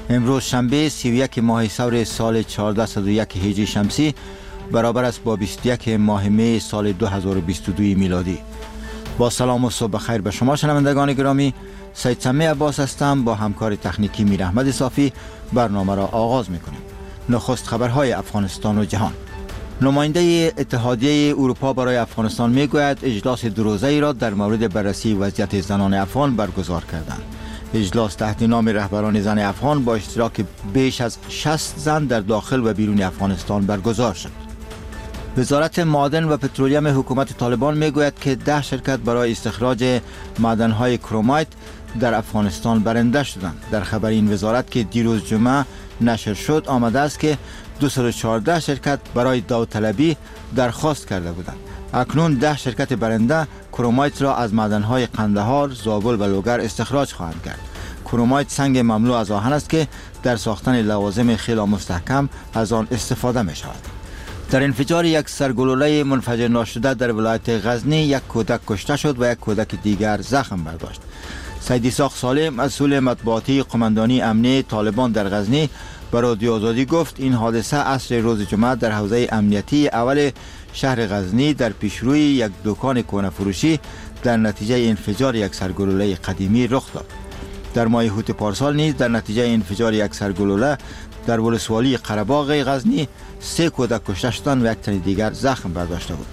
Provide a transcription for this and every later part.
امروز شنبه 31 ماه ثور سال 1401 هجری شمسی برابر است با 21 ماه می سال 2022 میلادی. با سلام و صبح خیر به شما شنوندگان گرامی، سید سمی عباس هستم. با همکار تکنیکی میر احمد صافی برنامه را آغاز میکنیم. نخست خبرهای افغانستان و جهان. نماینده اتحادیه اروپا برای افغانستان میگوید اجلاس دو روزه‌ای را در مورد بررسی وضعیت زنان افغان برگزار کردند. اجلاس تحت نام رهبران زن افغان با اشتراک بیش از 60 زن در داخل و بیرون افغانستان برگزار شد. وزارت معادن و پترولیم حکومت طالبان میگوید که 10 شرکت برای استخراج معدن‌های کرومایت در افغانستان برنده شدند. در خبر این وزارت که دیروز جمعه نشر شد آمده است که 214 شرکت برای داوطلبی درخواست کرده بودند. اکنون 10 شرکت برنده کرومایت را از معدن‌های قندهار، زابل و لوگر استخراج خواهند کرد. کرومایت سنگ مملو از آهن است که در ساختن لوازم خیلی مستحکم از آن استفاده می شود. در انفجار یک سرگلوله منفجر ناشده در ولایت غزنی یک کودک کشته شد و یک کودک دیگر زخم برداشت. سید اسحاق سالم مسئول مطبوعاتی قماندانی امنی طالبان در غزنی به رادیو آزادی گفت این حادثه عصر روز جمعه در حوزه امنیتی اول شهر غزنی در پیشروی یک دکان کهنه فروشی در نتیجه انفجار یک سرگلوله قدیمی رخ داد. در ماه هوت پارسال نیز در نتیجه انفجار یک سرگلوله در ولسوالی قره‌باغ غزنی 3 کودک کشته شدند و یک تن دیگر زخم برداشته بود.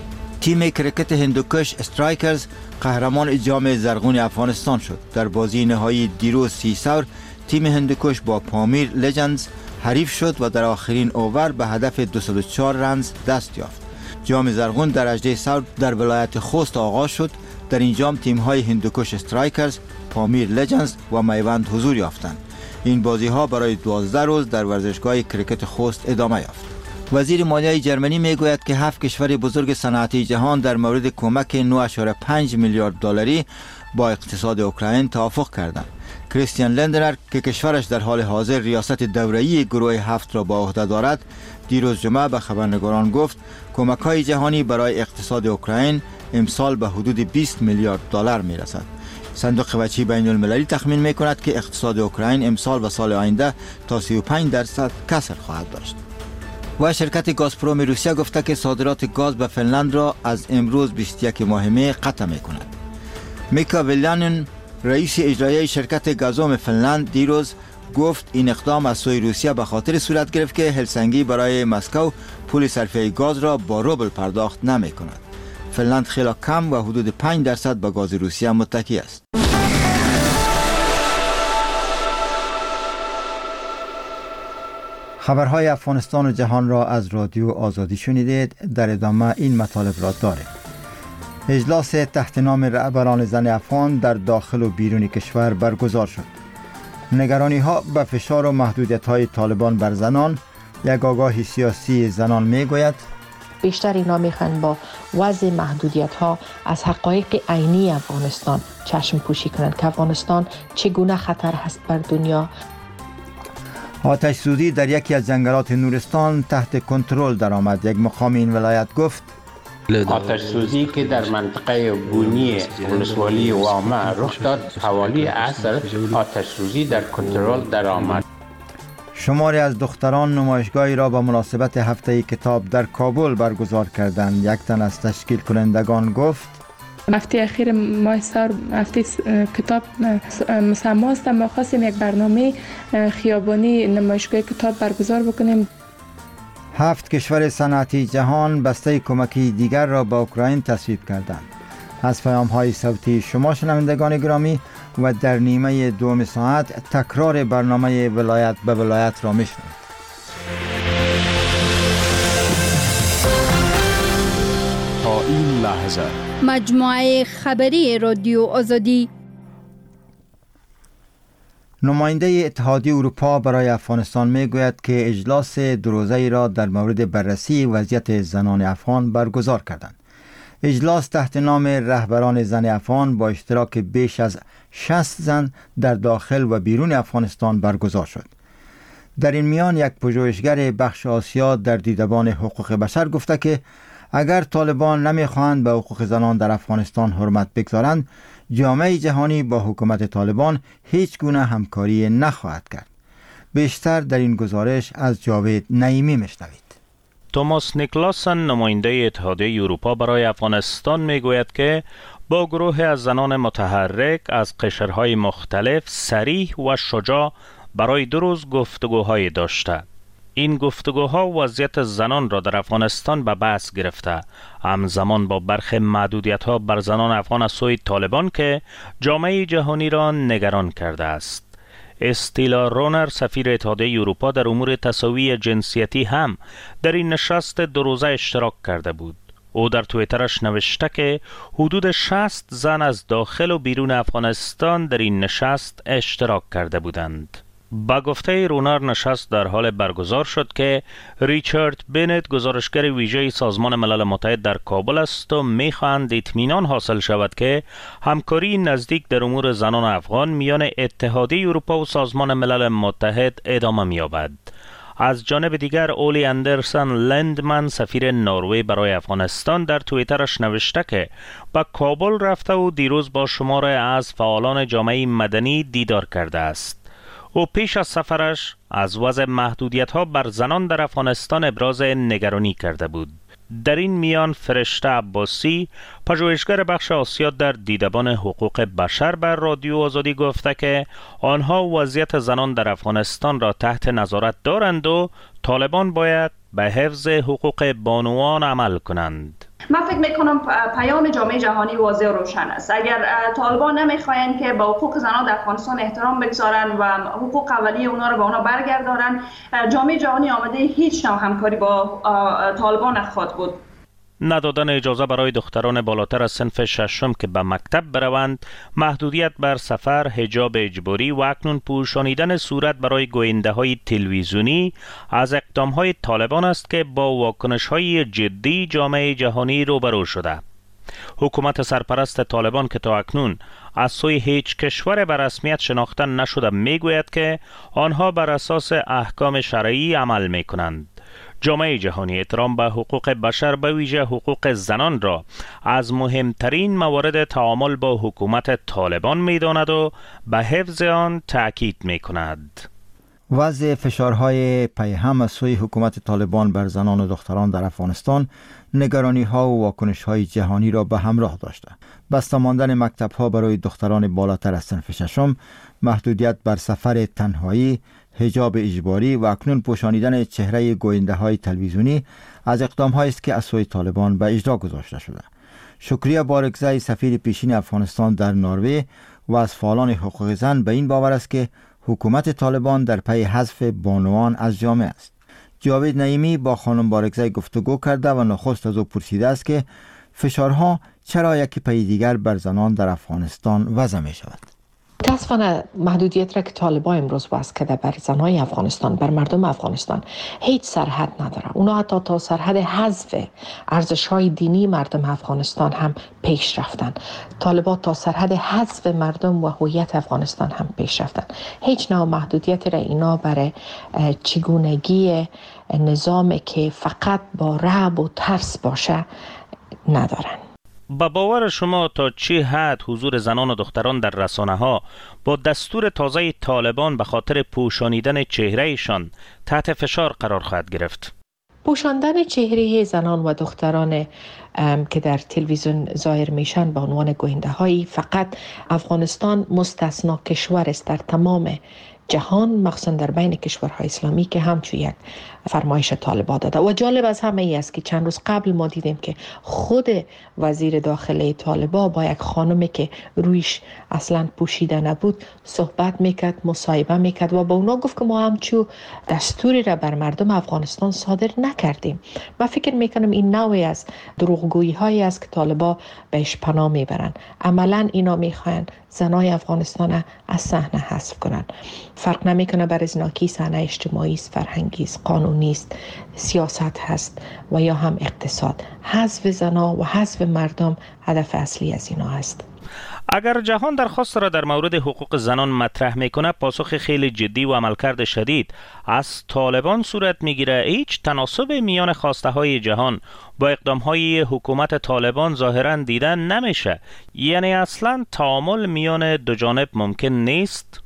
تیم کرکت هندوکش استرایکرز قهرمان جام زرغون افغانستان شد. در بازی نهایی دیروز 30 ثور تیم هندوکش با پامیر لجندز حریف شد و در آخرین اوور به هدف 204 رنز دست یافت. جام زرغون در 18 ثور در ولایت خوست آغاز شد. در این جام تیم‌های هندوکش استرایکرز، پامیر لجندز و میوند حضور یافتند. این بازی‌ها برای 12 روز در ورزشگاه کرکت خوست ادامه یافت. وزیر مالیه جرمنی میگوید که 7 کشور بزرگ صنعتی جهان در مورد کمک 9.5 میلیارد دلاری با اقتصاد اوکراین توافق کردند. کریستیان لندنر که کشورش در حال حاضر ریاست دوره‌ای گروه 7 را با عهده دارد، دیروز جمعه به خبرنگاران گفت کمک‌های جهانی برای اقتصاد اوکراین امسال به حدود 20 میلیارد دلار میرسد. صندوق وجهی بین المللی تخمین میکند که اقتصاد اوکراین امسال و سال آینده تا 35% کسر خواهد داشت. و شرکت گازپروم روسیه گفته که صادرات گاز به فنلند را از امروز 21 ماه می قطع میکند. میکا ویلانن رئیس اجرایی شرکت گازوم فنلند دیروز گفت این اقدام از سوی روسیه به خاطر صورت گرفت که هلسینکی برای مسکو پول صرفه گاز را با روبل پرداخت نمی کند. فنلند خیلی کم و حدود 5% به گاز روسیه متکی است. خبرهای افغانستان و جهان را از رادیو آزادی شنیدید. در ادامه این مطالب را داریم. اجلاس تحت نام رهبران زن افغان در داخل و بیرون کشور برگزار شد. نگرانی ها به فشار و محدودیت های طالبان بر زنان. یک آگاهی سیاسی زنان می گوید بیشتر اینا میخوان با وضع محدودیت ها از حقایق عینی افغانستان چشم پوشی کنند که افغانستان چگونه خطر هست بر دنیا. آتش سوزی در یکی از جنگلات نورستان تحت کنترل درآمد. یک مقام این ولایت گفت آتش سوزی که در منطقه بونی ولسوالی وامه رخ داد حوالی عصر آتش سوزی در کنترل درآمد. شماری از دختران نمایشگاهی را به مناسبت هفته کتاب در کابل برگزار کردند. یک تن از تشکیل کنندگان گفت هفته اخیر ماه ثور هفته کتاب مسماست. ما خواستیم یک برنامه خیابانی نمایشگاه کتاب برگزار بکنیم. 7 کشور صنعتی جهان بسته کمکی دیگر را به اوکراین تصویب کردند. از پیام‌های صوتی شما شنوندگان گرامی و در نیمه دوم ساعت تکرار برنامه ولایت به ولایت را میشنوید. تا این لحظه مجموعه خبری رادیو آزادی. نماینده اتحادیه اروپا برای افغانستان میگوید که اجلاس دو روزه‌ای را در مورد بررسی وضعیت زنان افغان برگزار کردند. اجلاس تحت نام رهبران زن افغان با اشتراک بیش از 60 زن در داخل و بیرون افغانستان برگزار شد. در این میان یک پژوهشگر بخش آسیا در دیدبان حقوق بشر گفته که اگر طالبان نمیخواهند به حقوق زنان در افغانستان حرمت بگذارند، جامعه جهانی با حکومت طالبان هیچ گونه همکاری نخواهد کرد. بیشتر در این گزارش از جاوید نعیمی میشنوید. توماس نیکلاسن نماینده اتحادیه اروپا برای افغانستان میگوید که با گروه از زنان متحرک از قشرهای مختلف صریح و شجاع برای 2 روز گفتگوهای داشته. این گفتگوها وضعیت زنان را در افغانستان به بحث گرفته، همزمان با برخی محدودیت‌ها بر زنان افغان از سوی طالبان که جامعه جهانی را نگران کرده است. استیلا رونر سفیر اتحادیه اروپا در امور تساوی جنسیتی هم در این نشست 2 روزه اشتراک کرده بود. او در توییترش نوشته که حدود 60 زن از داخل و بیرون افغانستان در این نشست اشتراک کرده بودند. با گفته رونر نشست در حال برگزار شد که ریچارد بنت گزارشگر ویژه سازمان ملل متحد در کابل است و می‌خواهند اطمینان حاصل شود که همکاری نزدیک در امور زنان افغان میان اتحادیه اروپا و سازمان ملل متحد ادامه می‌یابد. از جانب دیگر اولی اندرسن لندمن سفیر نروژ برای افغانستان در توییترش نوشته که به کابل رفته و دیروز با شمار از فعالان جامعه مدنی دیدار کرده است. او پیش از سفرش از وضع محدودیت‌ها بر زنان در افغانستان ابراز نگرانی کرده بود. در این میان فرشته عباسی پژوهشگر بخش آسیا در دیدبان حقوق بشر بر رادیو آزادی گفته که آنها وضعیت زنان در افغانستان را تحت نظارت دارند و طالبان باید به حفظ حقوق بانوان عمل کنند. من فکر میکنم پیام جامعه جهانی واضح و روشن است. اگر طالبان نمیخواین که با حقوق زنان در افغانستان احترام بگذارن و حقوق اولیه اونا رو به اونا برگردارن، جامعه جهانی آماده هیچ نوع همکاری با طالبان نخواهد بود. ندادن اجازه برای دختران بالاتر از صنف 6 که به مکتب بروند، محدودیت بر سفر، حجاب اجباری و اکنون پوشانیدن صورت برای گوینده‌های تلویزیونی از اقدام‌های طالبان است که با واکنش‌های جدی جامعه جهانی روبرو شده. حکومت سرپرست طالبان که تا اکنون از سوی هیچ کشور به رسمیت شناخته نشده میگوید که آنها بر اساس احکام شرعی عمل می‌کنند. جامعه جهانی احترام به حقوق بشر به ویژه حقوق زنان را از مهمترین موارد تعامل با حکومت طالبان می‌داند و به حفظ آن تأکید می‌کند. وضع فشارهای پیهم از سوی حکومت طالبان بر زنان و دختران در افغانستان نگرانی‌ها و واکنش‌های جهانی را به همراه داشته. بسته ماندن مکتب‌ها برای دختران بالاتر از صنف 6، محدودیت بر سفر تنهایی، حجاب اجباری و اکنون پوشانیدن چهره گوینده‌های تلویزیونی از اقدام‌هایی است که از سوی طالبان به اجرا گذاشته شده. شکریه بارگزای سفیر پیشین افغانستان در نروژ و از فعالان حقوق زن به این باور است که حکومت طالبان در پی حذف بانوان از جامعه است. جاوید نعیمی با خانم بارگزای گفتگو کرده و نخست از او پرسیده است که فشارها چرا یکی پی دیگر بر زنان در افغانستان وضع می شود. متاسفانه محدودیت را که طالبان امروز وضع کرده بر زنای افغانستان، بر مردم افغانستان هیچ سرحد نداره. اونا حتی تا سرحد حذف ارزش‌های دینی مردم افغانستان هم پیش رفتن. طالبان تا سرحد حذف مردم و هویت افغانستان هم پیش رفتن. هیچ نوع محدودیت را اینا برای چگونگی نظامی که فقط با رعب و ترس باشه ندارن. با باور شما تا چه حد حضور زنان و دختران در رسانه‌ها با دستور تازه طالبان به خاطر پوشانیدن چهرهشان تحت فشار قرار خواهد گرفت؟ پوشاندن چهره زنان و دختران که در تلویزیون ظاهر میشن به عنوان گوینده‌هایی فقط افغانستان مستثنا کشور است در تمام جهان، مخصوصا در بین کشورهای اسلامی که همچون یک فرمایش طالبان داده. و جالب از همه ای است که چند روز قبل ما دیدیم که خود وزیر داخله طالبان با یک خانمی که رویش اصلا پوشیده نبود صحبت میکرد، مصاحبه میکرد و با اونا گفت که ما همچون دستوری را بر مردم افغانستان صادر نکردیم. من فکر میکنم این نوعی از دروغگویی هایی است که طالبان بهش پناه میبرن. عملا اینا میخواین زنای افغانستان از صحنه حذف کنن. فرق نمیکنه برای زناکی صحنه اجتماعی است، فرهنگی است، قانونی است، سیاست هست و یا هم اقتصاد. حذف زنا و حذف مردم هدف اصلی از اینا است. اگر جهان درخواست را در مورد حقوق زنان مطرح میکنه، پاسخ خیلی جدی و عملکرد شدید از طالبان صورت میگیره. هیچ تناسب میان خواسته های جهان با اقدام های حکومت طالبان ظاهرا دیدن نمیشه. یعنی اصلا تعامل میان دو جانب ممکن نیست.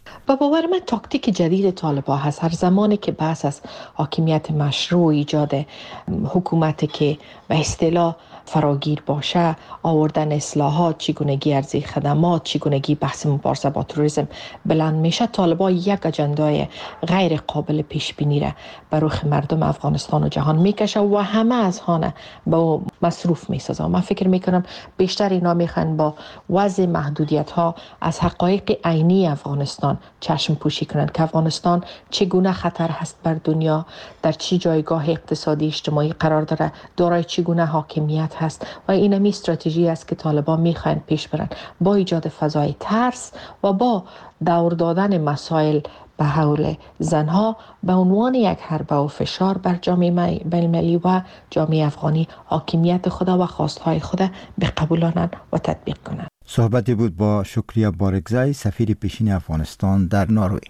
با باور من تاکتیک جدید طالبان هست. هر زمانی که بحث از حاکمیت مشروع، ایجاد حکومتی که به اصطلاح فراگیر باشه، آوردن اصلاحات، چگونگی ارزی خدمات، چگونگی بحث مبارزه با تروریسم بلند میشه، طالبان یک اجندای غیر قابل پیش بینی را بر رخ مردم افغانستان و جهان میکشه و همه از آن با مصروف میسازه. من فکر میکنم بیشتر اینا میخوان با وضع محدودیت ها از حقایق عینی افغانستان چشم پوشی کنند که افغانستان چگونه خطر هست بر دنیا، در چی جایگاه اقتصادی اجتماعی قرار داره، دارای چگونه حاکمیت هست و اینمی استراتژی است که طالبان میخواین پیش برن با ایجاد فضای ترس و با دور دادن مسائل به حول زنها به عنوان یک حربه و فشار بر جامعه بین‌المللی و جامعه افغانی حاکمیت خود و خواستهای خود به قبولانند و تطبیق کنند. صحبتی بود با شکریه بارگزای، سفیر پیشین افغانستان در نروژ.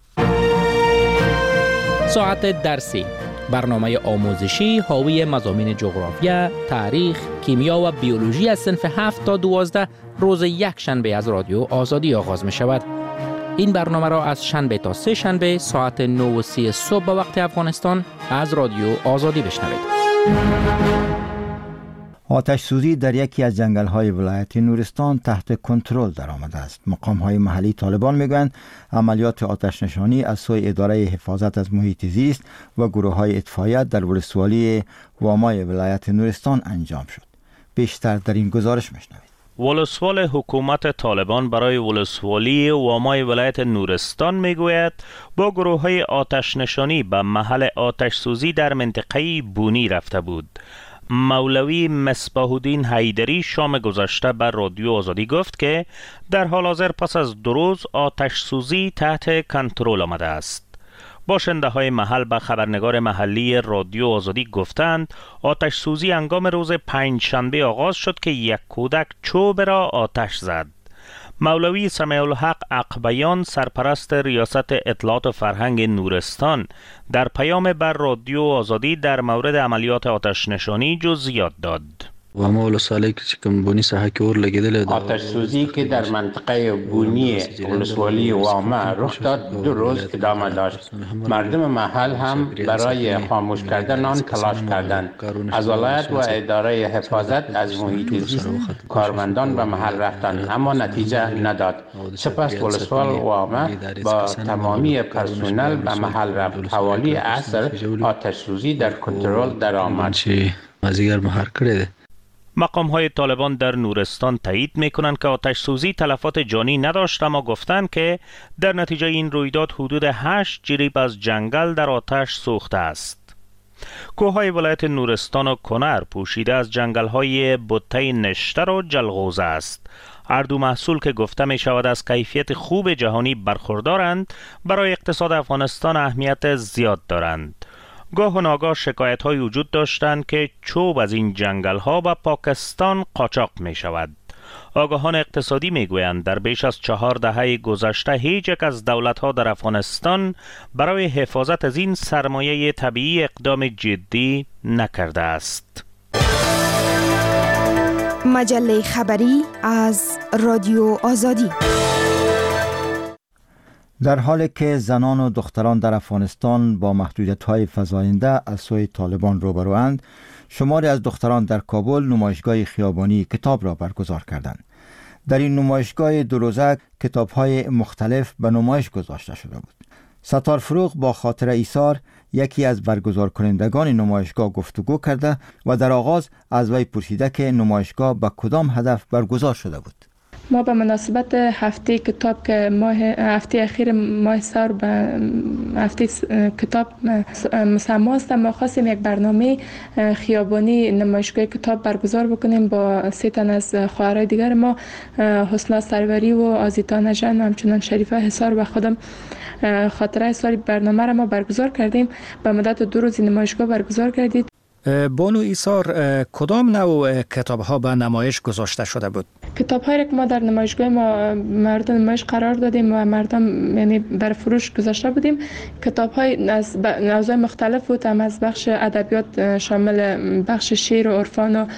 ساعت درسی، برنامه آموزشی حاوی مضامین جغرافیا، تاریخ، کیمیا و بیولوژی از صنف 7 تا 12 روز یک شنبه از رادیو آزادی آغاز می شود. این برنامه را از شنبه تا سه شنبه ساعت 9:30 صبح به وقت افغانستان از رادیو آزادی بشنوید. آتش سوزی در یکی از جنگل‌های ولایت نورستان تحت کنترل درآمده است. مقام‌های محلی طالبان میگویند عملیات آتش نشانی از سوی اداره حفاظت از محیط زیست و گروه‌های اطفائیه در ولسوالی وامای ولایت نورستان انجام شد. بیشتر در این گزارش میشنوید. ولسوال حکومت طالبان برای ولسوالی وامای ولایت نورستان میگوید با گروه‌های آتش نشانی به محل آتش سوزی در منطقه بونی رفته بود. مولوی مصباح الدین حیدری شام گذشته بر رادیو آزادی گفت که در حال حاضر پس از 2 روز آتش سوزی تحت کنترل آمده است. باشنده های محل به خبرنگار محلی رادیو آزادی گفتند آتش سوزی هنگام روز 5 شنبه آغاز شد که یک کودک چوب را آتش زد. مولوی سمیع الحق عقبیان سرپرست ریاست اطلاعات و فرهنگ نورستان در پیام بر رادیو آزادی در مورد عملیات آتش نشانی جزئیات داد. و ما ولسوالی که کوم بونی ساحه کې اور لګیدل آتش سوزی که در منطقه بونی ولسوالی وامه رخ داد 2 روز ادامه داشت. مردم محل هم برای خاموش کردن آن تلاش کردند. از ولایت و اداره حفاظت از محیط زیست کارمندان به محل رفتند اما نتیجه نداد. سپس ولسوال وامه با تمامی پرسنل به محل رفت. حوالی عصر آتش سوزی در کنترل درآمد. مازیګر مهار کړی. مقام‌های طالبان در نورستان تایید می‌کنند که آتش سوزی تلفات جانی نداشت اما گفتند که در نتیجه این رویداد حدود 8 جریب از جنگل در آتش سوخته است. کوههای ولایت نورستان و کنر پوشیده از جنگل‌های بوته نشتر و جلغوزه است. هر دو محصول که گفته می شود از کیفیت خوب جهانی برخوردارند برای اقتصاد افغانستان اهمیت زیاد دارند. گاه و ناگاه شکایت های وجود داشتند که چوب از این جنگل ها به پاکستان قاچاق می شود. آگاهان اقتصادی می گویند در بیش از 4 دهه گذشته هیچ یک از دولت ها در افغانستان برای حفاظت از این سرمایه طبیعی اقدام جدی نکرده است. مجله خبری از رادیو آزادی. در حالی که زنان و دختران در افغانستان با محدودیت‌های فزاینده از سوی طالبان روبروند، شماری از دختران در کابل نمایشگاه خیابانی کتاب را برگزار کردند. در این نمایشگاه 2 روزه کتاب‌های مختلف به نمایش گذاشته شده بود. ستار فروغ با خاطر ایثار یکی از برگزار کنندگان نمایشگاه گفتگو کرده و در آغاز از وی پرسیده که نمایشگاه به کدام هدف برگزار شده بود. ما به مناسبت هفته کتاب که هفته اخیر ماه سال به هفته کتاب مسمى است، ما خواستیم یک برنامه خیابانی نمایشگاه کتاب برگزار بکنیم با 3 تن از خواهرای دیگر ما، حسنا سروری و آزیتا نژاد و همچنان شریفه حصار و خودم. خاطره سال برنامه را ما برگزار کردیم. به مدت 2 روز نمایشگاه برگزار کردید. بانو ایثار، کدام نوع کتاب ها به نمایش گذاشته شده بود؟ کتاب‌هایی که ما در نمایشگاه ما مورد نمایش قرار دادیم و مردم یعنی بر فروش گذاشته بودیم، کتاب‌های از موضوع مختلف بود، هم از بخش ادبیات شامل بخش شعر و عرفان و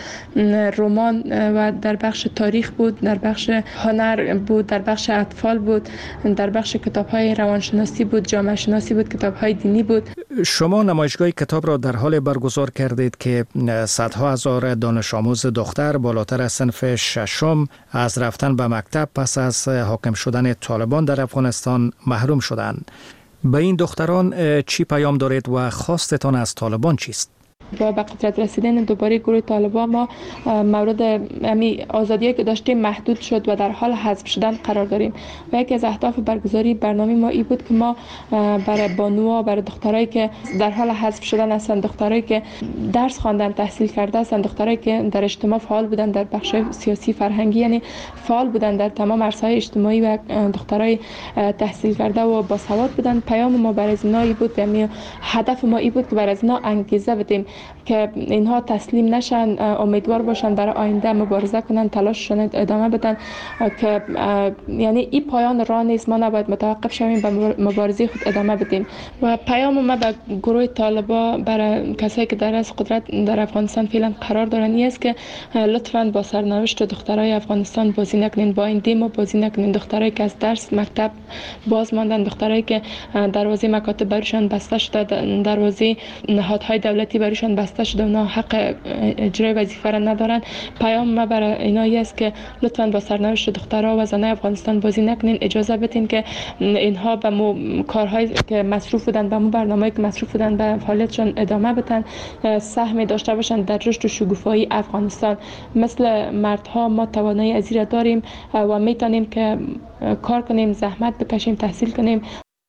رمان و در بخش تاریخ بود، در بخش هنر بود، در بخش اطفال بود، در بخش کتاب‌های روانشناسی بود، جامعه شناسی بود، کتاب‌های دینی بود. شما نمایشگاه کتاب را در حال برگزار کردید که صدها هزار دانش آموز دختر بالاتر از صنف ششم از رفتن به مکتب پس از حاکم شدن طالبان در افغانستان محروم شدند. به این دختران چی پیام دارید و خواستتان از طالبان چیست؟ با به قدرت رسیدن دوباره گروه طالبان ما مورد آزادی‌ای که داشتیم محدود شد و در حال حذف شدن قرار داریم و یکی از اهداف برگزاری برنامه ما این بود که ما برای بانوها، برای دخترایی که در حال حذف شدن هستند، دخترایی که درس خواندن، تحصیل کرده هستند، دخترایی که در اجتماع فعال بودن، در بخش سیاسی فرهنگی یعنی فعال بودن در تمام عرصه‌های اجتماعی و دخترای تحصیل کرده و باسواد بودن، پیام ما برای اینا بود و هدف ما این بود که برای اینا انگیزه بدیم که اینها تسلیم نشن، امیدوار باشن، برای آینده مبارزه کنن، تلاششون ادامه بدن که یعنی این پایان راه نیست، ما نباید متوقف شویم، به مبارزه خود ادامه بدیم. و پیام ما به گروه طالبان برای کسایی که در از قدرت در افغانستان فعلا قرار دارن است که لطفاً با سرنوشت دخترای افغانستان بازی نکنین، با این دیمو بازی نکنین. دخترایی که از درس مکتب باز ماندن، دخترایی که دروازه مکاتب برشان بسته شده، دروازه نهادهای دولتی برشان بسته شده، اونا حق اجرای وظیفه را ندارن. پیام ما برای اینا است که لطفاً با سرنوشت دخترها و زنای افغانستان بازی نکنین، اجازه بدین که اینها به کارهایی که مصروف بودن، به برنامه‌ای که مصروف بودن به فعالیتشون ادامه بدن، سهمی داشته باشن در رشد و شکوفایی افغانستان. مثل مردها ما توانایی از این داریم و میتونیم که کار کنیم، زحمت بکشیم، تحصیل کنیم.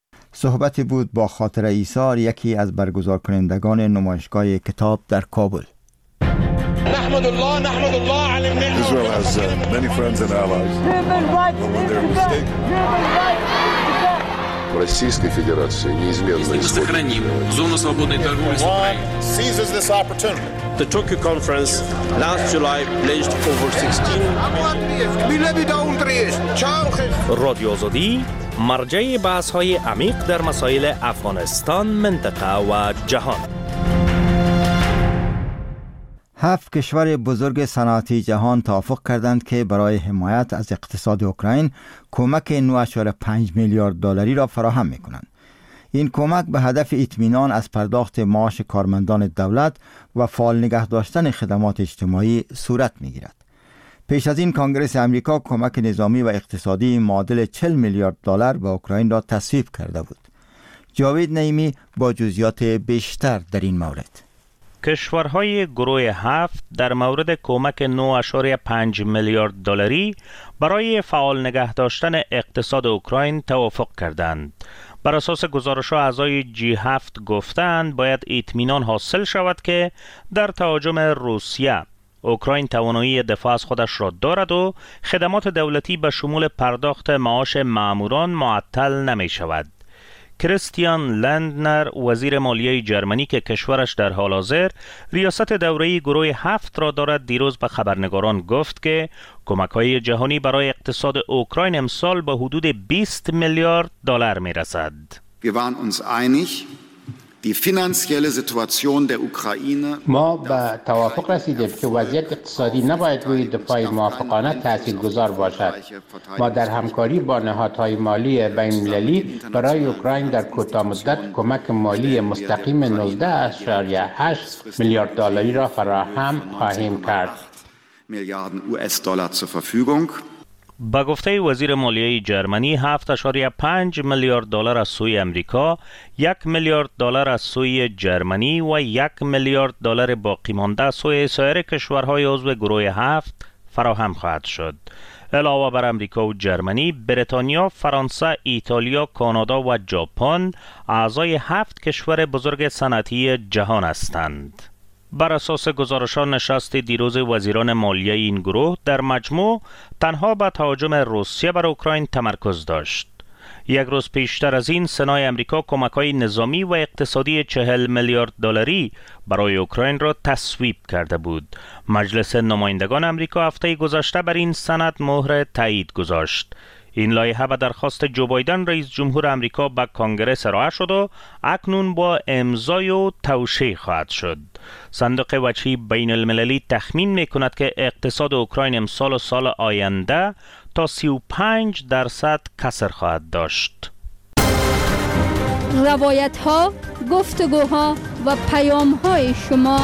صحبتی بود با خاطر ایثار، یکی از برگزار کنندگان نمایشگاه کتاب در کابل. نحمد الله علی النعمة. Israel has many friends and allies. Российской Федерации неизменно сохраним зону свободной торговли с Украиной. Seizes this opportunity. The Tokyo conference last July pledged over 16 رادیو آزادی مرجع بحث‌های عمیق در مسائل افغانستان، منطقه و جهان. 7 کشور بزرگ صنعتی جهان توافق کردند که برای حمایت از اقتصاد اوکراین کمک 9.5 میلیارد دلاری را فراهم می‌کنند. این کمک به هدف اطمینان از پرداخت معاش کارمندان دولت و فعال نگه داشتن خدمات اجتماعی صورت می‌گیرد. پیش از این کنگره امریکا کمک نظامی و اقتصادی معادل 40 میلیارد دلار به اوکراین را تصویب کرده بود. جاوید نعیمی با جزئیات بیشتر در این مورد. کشورهای گروه 7 در مورد کمک 9.5 میلیارد دلاری برای فعال نگه داشتن اقتصاد اوکراین توافق کردند. بر اساس گزارش اعضای G7 گفتند باید اطمینان حاصل شود که در تهاجم روسیه اوکراین توانایی دفاع از خودش را دارد و خدمات دولتی به شمول پرداخت معاش ماموران معطل نمی شود. کریستیان لندنر وزیر مالیه جرمنی که کشورش در حال حاضر ریاست دوره‌ای گروه 7 را دارد دیروز به خبرنگاران گفت که کمک‌های جهانی برای اقتصاد اوکراین امسال به حدود 20 میلیارد دلار می‌رسد. ما به توافق رسیدیم که وضعیت اقتصادی نباید روی دفاع موافقانه تاثیرگذار باشد. ما در همکاری با نهادهای مالی بین‌المللی برای اوکراین در کوتاه مدت کمک مالی مستقیم 19.8 میلیارد دلاری را فراهم خواهیم کرد. با گفته وزیر مالیه جرمنی 7.5 میلیارد دلار از سوی امریکا، 1 میلیارد دلار از سوی جرمنی و 1 میلیارد دلار باقی مانده از سوی سایر کشورهای عضو گروه 7 فراهم خواهد شد. علاوه بر امریکا و جرمنی، بریتانیا، فرانسه، ایتالیا، کانادا و ژاپن اعضای 7 کشور بزرگ صنعتی جهان هستند. بر اساس گزارشات نشست دیروز وزیران مالیه این گروه در مجموع تنها به تهاجم روسیه بر اوکراین تمرکز داشت. یک روز پیشتر از این سنای امریکا کمک‌های نظامی و اقتصادی 40 میلیارد دلاری برای اوکراین را تصویب کرده بود. مجلس نمایندگان امریکا هفته گذشته بر این سند مهر تایید گذاشت. این لایحه به درخواست جو بایدن رئیس جمهور امریکا به کانگرس ارائه شد و اکنون با امضای و توشیح خواهد شد. صندوق وجهی بین المللی تخمین می کند که اقتصاد اوکراین امسال و سال آینده تا 35% کسر خواهد داشت. روایت ها، گفتگوها و پیام های شما.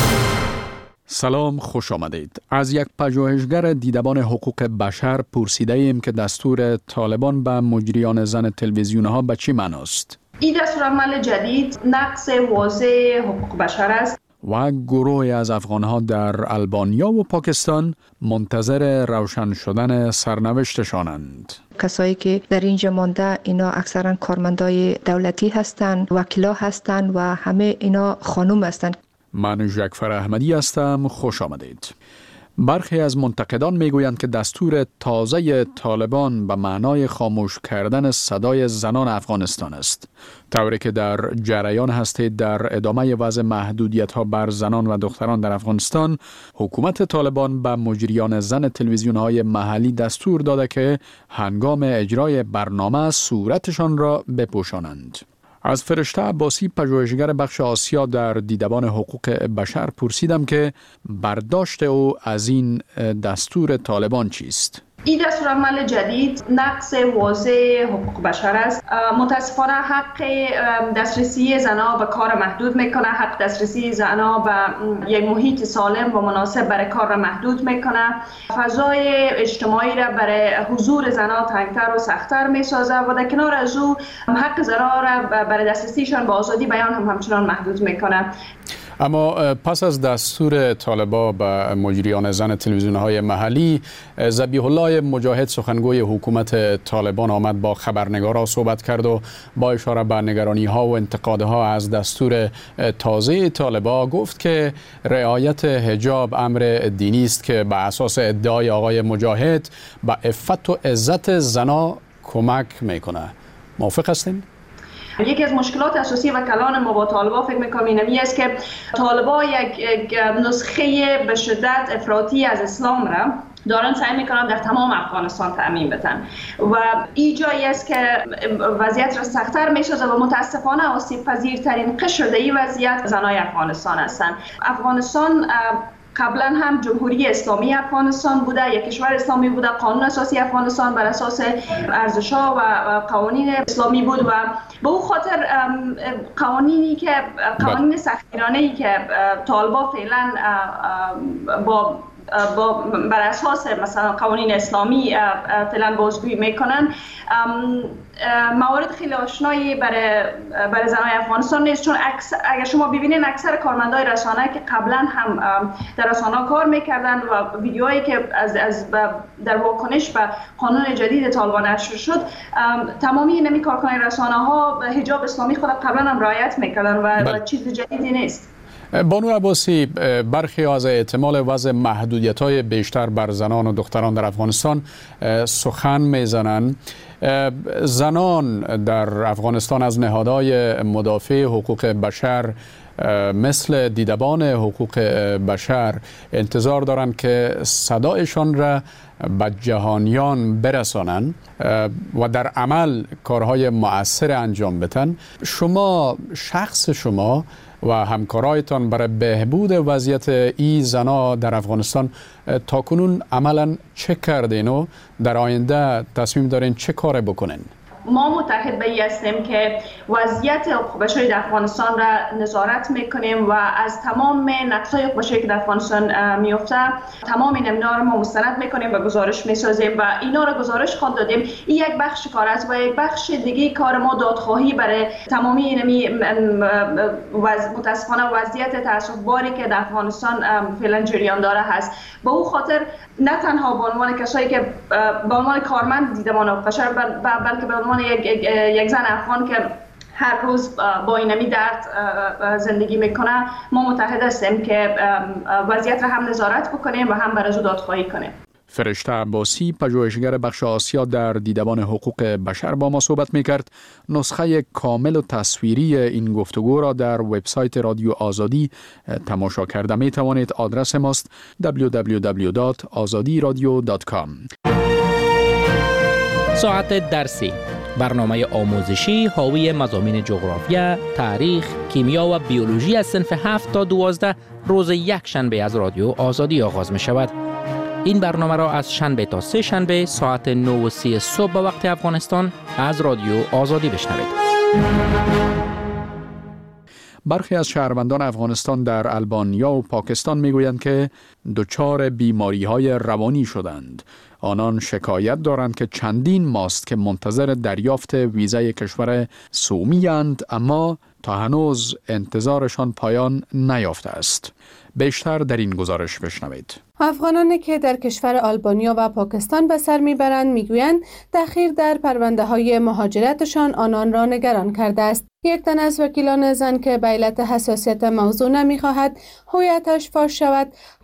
سلام، خوش آمدید. از یک پژوهشگر دیدبان حقوق بشر پرسیده ایم که دستور طالبان به مجریان زن تلویزیون ها به چی معناست؟ این دستورالعمل جدید نقض واضح حقوق بشر است و گروهی از افغانها در البانیا و پاکستان منتظر روشن شدن سرنوشتشانند. کسایی که در اینجا مانده اینا اکثرا کارمندای دولتی هستند، وکیلا هستند و همه اینا خانم هستند. من جعفر احمدی هستم، خوش آمدید. برخی از منتقدان میگویند که دستور تازه طالبان به معنای خاموش کردن صدای زنان افغانستان است، طوری که در جریان هستید در ادامه وضع محدودیت‌ها بر زنان و دختران در افغانستان، حکومت طالبان به مجریان زن تلویزیون‌های محلی دستور داده که هنگام اجرای برنامه صورتشان را بپوشانند. از فرشته عباسی، پژوهشگر بخش آسیا در دیدبان حقوق بشر، پرسیدم که برداشت او از این دستور طالبان چیست؟ این دستورالعمل جدید نقض واضح حقوق بشر است. متاسفانه حق دسترسی زنها به کار محدود میکنه، حق دسترسی زنها به یک محیط سالم و مناسب برای کار را محدود میکنه، فضای اجتماعی را برای حضور زنها تنگتر و سختتر میسازه و در کنار از او حق زنها را برای دسترسیشان به آزادی بیان هم همچنان محدود میکنه. اما پس از دستور طالبان به مجریان زن تلویزیون‌های محلی، ذبیح الله مجاهد سخنگوی حکومت طالبان آمد با خبرنگارا صحبت کرد و با اشاره به نگرانی‌ها و انتقادها از دستور تازه طالبان گفت که رعایت حجاب امر دینی است که به اساس ادعای آقای مجاهد به عفت و عزت زنان کمک میکنه. موافق هستین؟ یکی از مشکلات اساسی وکلان ما با طالبان فکر می‌کنم اینمی است که طالبان یک نسخه به شدت افراطی از اسلام را دارن سعی میکنن در تمام افغانستان تعمیم بدن و این جایی است که وضعیت را سخت‌تر می‌سازه و متاسفانه آسیب پذیرترین قشر در این وضعیت زنای افغانستان هستند. افغانستان قبلا هم جمهوری اسلامی افغانستان بوده، یک کشور اسلامی بوده، قانون اساسی افغانستان بر اساس ارزش‌ها و قوانین اسلامی بود و به او خاطر قوانین سختگیرانه‌ای که طالبان فعلا بر اساس مثلا قوانین اسلامی فعلا بازگویی میکنن، موارد خیلی آشنایی برای زنای افغانستان نیست، چون اگر شما ببینید اکثر کارمندای رسانه که قبلا هم در رسانه کار میکردن و ویدیوهایی که در واکنش به قانون جدید طالبان نشر شد، تمامی این کارکنان رسانه ها حجاب اسلامی خود قبلا هم رعایت میکردن و چیز جدیدی نیست. بانو عباسی، برخی از احتمال وضع محدودیت‌های بیشتر بر زنان و دختران در افغانستان سخن میزنند. زنان در افغانستان از نهادهای مدافع حقوق بشر مثل دیدبان حقوق بشر انتظار دارند که صدایشان را به جهانیان برسانند و در عمل کارهای مؤثر انجام بدن. شخص شما و همکارایتان برای بهبود وضعیت ای زنا در افغانستان تاکنون عملا چه کردین و در آینده تصمیم دارین چه کار بکنین؟ ما متحد به این هستیم که وضعیت حقوق بشری در افغانستان را نظارت میکنیم و از تمام نقض‌های حقوق بشری که در افغانستان میفته تمام اینا رو ما مستند میکنیم و گزارش میسازیم و اینا رو گزارش خواند دادیم. این یک بخش کار است و یک بخش دیگه کار ما دادخواهی برای تمامی اینمی متاسفانه وضعیت تأسف‌باری که در افغانستان فعلا جریان داره هست. به او خاطر نه تنها به عنوان کسایی که به عنوان کارمند دیدبان حقوق بشر، بلکه به عنوان یک زن افغان که هر روز با اینمی درد زندگی میکنه، ما متحد هستیم که وضعیت را هم نظارت بکنیم و هم برای او دادخواهی کنیم. فرشته عباسی، پژوهشگر بخش آسیا در دیدبان حقوق بشر با ما صحبت می‌کرد. نسخه کامل و تصویری این گفتگو را در وبسایت رادیو آزادی تماشا کرده می توانید. آدرس ماست www.azadiradio.com. ساعت درسی، برنامه آموزشی حاوی مضامین جغرافیا، تاریخ، کیمیا و بیولوژی از صنف 7 تا 12 روز یک شنبه از رادیو آزادی آغاز می شود. این برنامه را از شنبه تا سه شنبه ساعت 9:30 صبح به وقت افغانستان از رادیو آزادی بشنوید. برخی از شهروندان افغانستان در البانیا و پاکستان میگویند که دچار بیماری‌های روانی شدند. آنان شکایت دارند که چندین ماست که منتظر دریافت ویزای کشور سومی اند، اما تا هنوز انتظارشان پایان نیافته است. بیشتر در این گزارش بشنوید. افغانانی که در کشور آلبانیا و پاکستان به سر میبرند میگویند تأخیر در پرونده های مهاجرتشان آنان را نگران کرده است. یک تن از وکیلان زن که به علت حساسیت موضوع نمیخواهد هویتش فاش شود،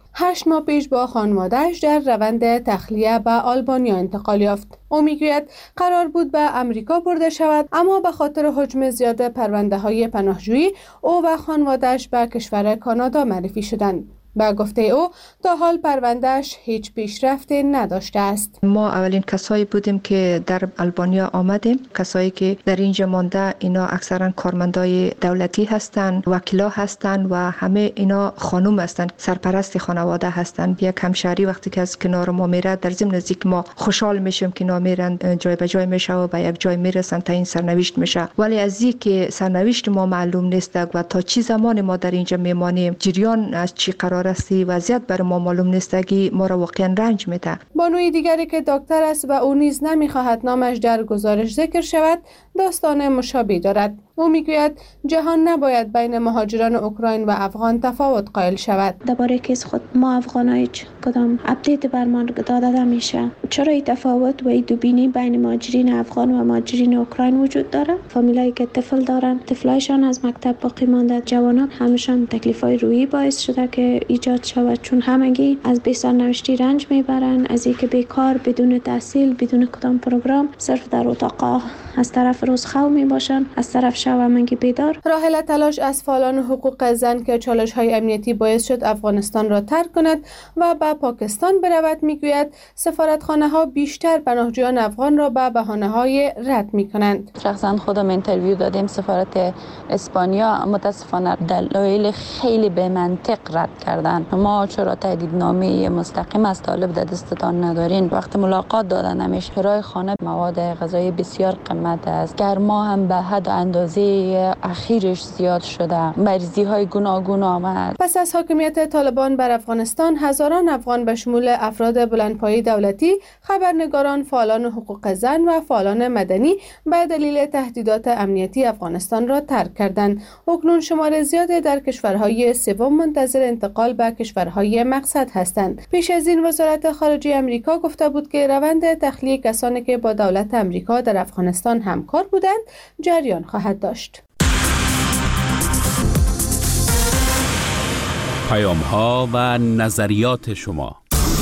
8 ماه پیش با خانواده‌اش در روند تخلیه به آلبانیا انتقال یافت. او میگوید قرار بود به امریکا برده شود، اما به خاطر حجم زیاد پرونده های پناهجویی او و خانواده‌اش به کشور کانادا معرفی شدند. به گفته او تا حال پروندهش هیچ پیشرفتی نداشته است. ما اولین کسایی بودیم که در آلبانیا آمدیم. کسایی که در اینجا مانده اینا اکثرا کارمندای دولتی هستند، وکیلا هستند و همه اینا خانم هستند، سرپرست خانواده هستند. یک همشهری وقتی که از کنار ما میره در ضمن نزدیک ما خوشحال میشیم که اینا میرن جای به جای میشه و به یک جای میرسن تا این سرنوشت میشه. ولی از این که سرنوشت ما معلوم نیست و تا چی زمان ما در اینجا میمانیم، جریان از چی قرار است، وضعیت بر ما معلوم نیستگی ما را واقعا رنج میده. بانوی دیگری که دکتر است و او نیز نمیخواهد نامش در گزارش ذکر شود داستان مشابه دارد. او میگوید جهان نباید بین مهاجران اوکراین و افغان تفاوت قائل شود. درباره کیس خود ما افغانای کدام اپدیت برمان داده نمیشه؟ چرا این تفاوت و این دوبینی بین مهاجرین افغان و مهاجرین اوکراین وجود داره؟ فامیلایی که طفل دارن، طفلایشان از مکتب باقی مانده، جوانان همشان تکلیفای روحی باعث شده که ایجاد شود، چون همگی از بی سرنوشتی رنج میبرن، از اینکه بیکار، بدون تحصیل، بدون کدام پروگرام، صرف در اتاق از طرف روزخو میباشن، از طرف شب همگی بیدار. راحله تلاش از فعالان حقوق زن که چالش‌های امنیتی باعث شد افغانستان را ترک کند و به پاکستان برود میگوید سفارتخانه‌ها بیشتر پناهجویان افغان را به بهانه‌های رد میکنند. شخصا خودم اینترویو دادیم سفارت اسپانیا، متاسفانه دلایل خیلی به منطق رد کردن. ما چرا تهدیدنامه مستقیم از طالب در دستتان ندارین؟ وقت ملاقات دادن همیشه کرایه خانه، مواد غذایی بسیار قیمت است. گرما هم به حد و اندازه اخیرش زیاد شده. مریضی‌های گوناگون آمد. پس از حاکمیت طالبان بر افغانستان، هزاران افغان به شمول افراد بلندپایه دولتی، خبرنگاران، فعالان حقوق زن و فعالان مدنی به دلیل تهدیدات امنیتی افغانستان را ترک کردند. اکنون شمار زیادی در کشورهای سوم منتظر انتقال به کشورهای مقصد هستند. پیش از این وزارت خارجه آمریکا گفته بود که روند تخلیه کسانی که با دولت آمریکا در افغانستان همکار بودند جریان خواهد داشت. پیام‌ها و نظریات شما.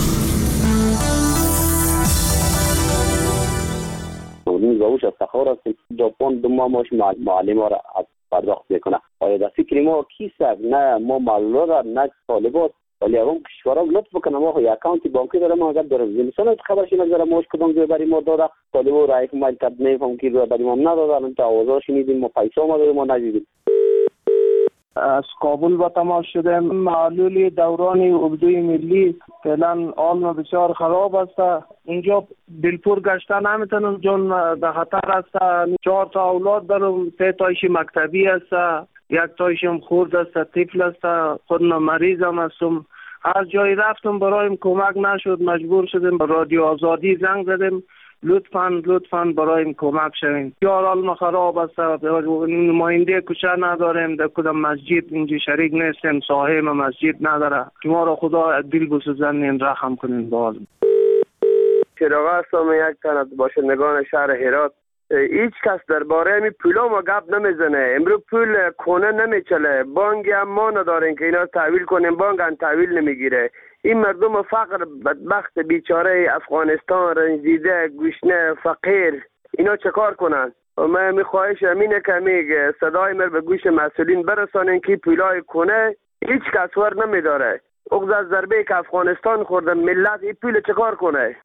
روش افتخار است که ژاپن 2 ماه معلم را پرداخت میکنه. آیا در فکر ما کیست؟ نه ما معلومه نه طالبات، ولی اون کشورها لطف بکنه ما یه اکانت بانکی داره، ما اگر داریم زمستان خبرش نگذره ماش کدوم جای برای ما داده طالبو رای مایل کرد نمیفهم کی رو برای ما نداده، تا آوازا شنیدیم ما پیسا ما داریم ما ندیدیم. از کابل به تماس شدیم. معلول دوران اردوی ملی فعلا حال بسیار خراب است. اینجا دلپور گشته نمیتونم چون در خطر است. 4 تا اولاد دارم، 3 تایش مکتبی است، 1 تایشم خورد است، طفل است، خودم مریضم هستم. هر جایی رفتم برایم کمک نشد، مجبور شدیم به رادیو آزادی زنگ زدیم لطفاً برایم کمک شوین. یار حال خراب است، نماینده کوچه نداریم، در کدام مسجد اینجا شریک نیستیم، صاحب مسجد نداره. شما را خدا دل بسوزنین، رحم کنین به حال. چراغ هستم، یک تن از باشندگان شهر هرات. هیچ کس درباره می پولا ما گپ نمیزنه. امروز پول کونه نمیچله، بانک هم ما نداریم که اینا تحویل کنیم، بانک هم تحویل نمیگیره. این مردم فقر بدبخت بیچاره افغانستان رنجیده گشنه فقیر اینا چه کار کنن؟ من میخواهش امینه که صدای من به گوش مسئولین برسانین که پولای کنه هیچ کس ور نمیداره. اغز از ضربه که افغانستان خورده ملت این پول چه کار کنه؟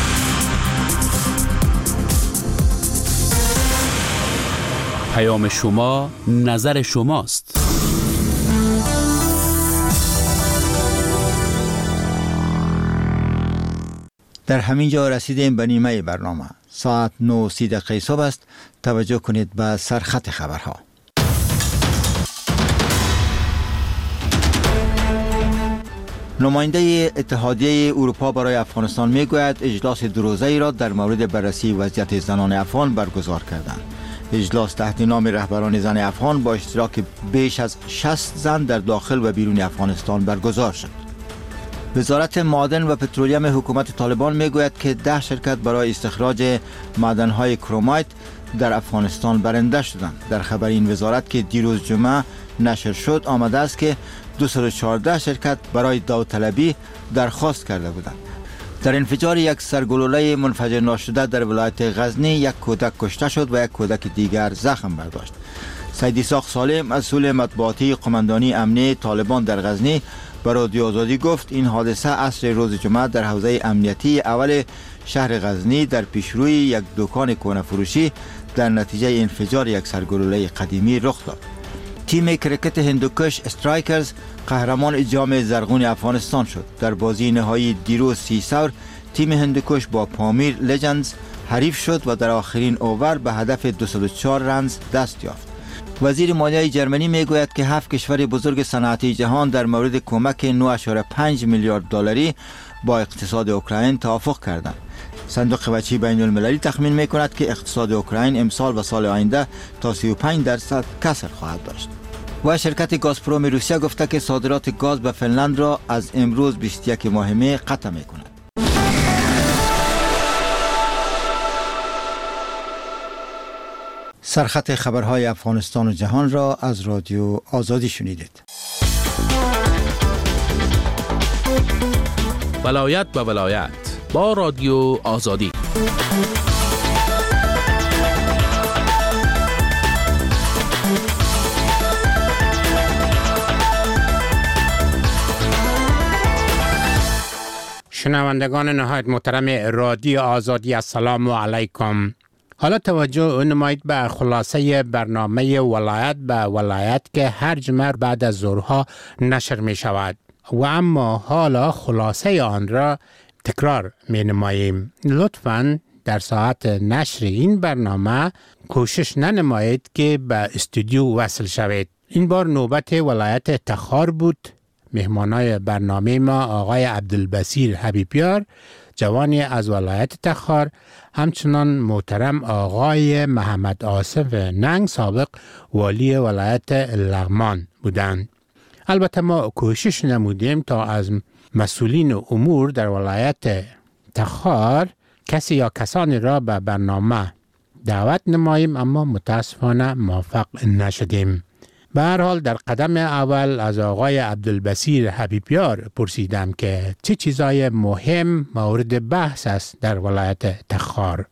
پیام شما نظر شماست. در همین جا رسیدیم به نیمه برنامه. ساعت 9:30 صبح است. توجه کنید به سرخط خبرها. نماینده اتحادیه اروپا برای افغانستان میگوید اجلاس دو روزه‌ای را در مورد بررسی وضعیت زنان افغان برگزار کردند. اجلاس تحت نام رهبران زن افغان با اشتراک بیش از 60 زن در داخل و بیرون افغانستان برگزار شد. وزارت معادن و پترولیم حکومت طالبان میگوید که 10 شرکت برای استخراج معدن‌های کرومایت در افغانستان برنده شدند. در خبر این وزارت که دیروز جمعه نشر شد آمده است که 214 شرکت برای داوطلبی درخواست کرده بودند. در انفجار یک سرگلوله منفجر ناشده در ولایت غزنی یک کودک کشته شد و یک کودک دیگر زخم برداشت. سید اسحاق سالم مسئول مطبوعاتی قماندانی امنی طالبان در غزنی به رادیو آزادی گفت این حادثه عصر روز جمعه در حوزه امنیتی اول شهر غزنی در پیشروی یک دکان کهنه فروشی در نتیجه انفجار یک سرگلوله قدیمی رخ داد. تیم کرکت هندوکش استرایکرز قهرمان جام زرغون افغانستان شد. در بازی نهایی دیروز 30 سور تیم هندوکش با پامیر لجندز حریف شد و در آخرین اوور به هدف 204 رنز دست یافت. وزیر مالیه جرمنی میگوید که 7 کشور بزرگ صنعتی جهان در مورد کمک 9.5 میلیارد دلاری با اقتصاد اوکراین توافق کردند. صندوق بچی بین المللی تخمین میکند که اقتصاد اوکراین امسال و سال آینده تا 35% کسر خواهد داشت. و شرکت گازپروم روسیه گفته که صادرات گاز به فنلند را از امروز 21 ماه می قطع میکند. سرخط خبرهای افغانستان و جهان را از رادیو آزادی شنیدید. ولایت به ولایت با رادیو آزادی. شنوندگان نهایت محترم رادیو آزادی، السلام علیکم. حالا توجه نمایید به خلاصه برنامه ولایت به ولایت که هر جمعه بعد از ظهرها نشر می شود و اما حالا خلاصه آن را تکرار می نماییم. لطفاً در ساعت نشر این برنامه کوشش ننمایید که به استودیو وصل شوید. این بار نوبت ولایت تخار بود. مهمانای برنامه ما آقای عبدالبصیر حبیبیار جوانی از ولایت تخار، همچنان محترم آقای محمد آصف ننگ سابق والی ولایت لغمان بودند. البته ما کوشش نمودیم تا از مسئولین امور در ولایت تخار کسی یا کسانی را به برنامه دعوت نماییم، اما متاسفانه موفق نشدیم. به هر حال در قدم اول از آقای عبدالبصیر حبیبیار پرسیدم که چه چیزای مهم مورد بحث است در ولایت تخار.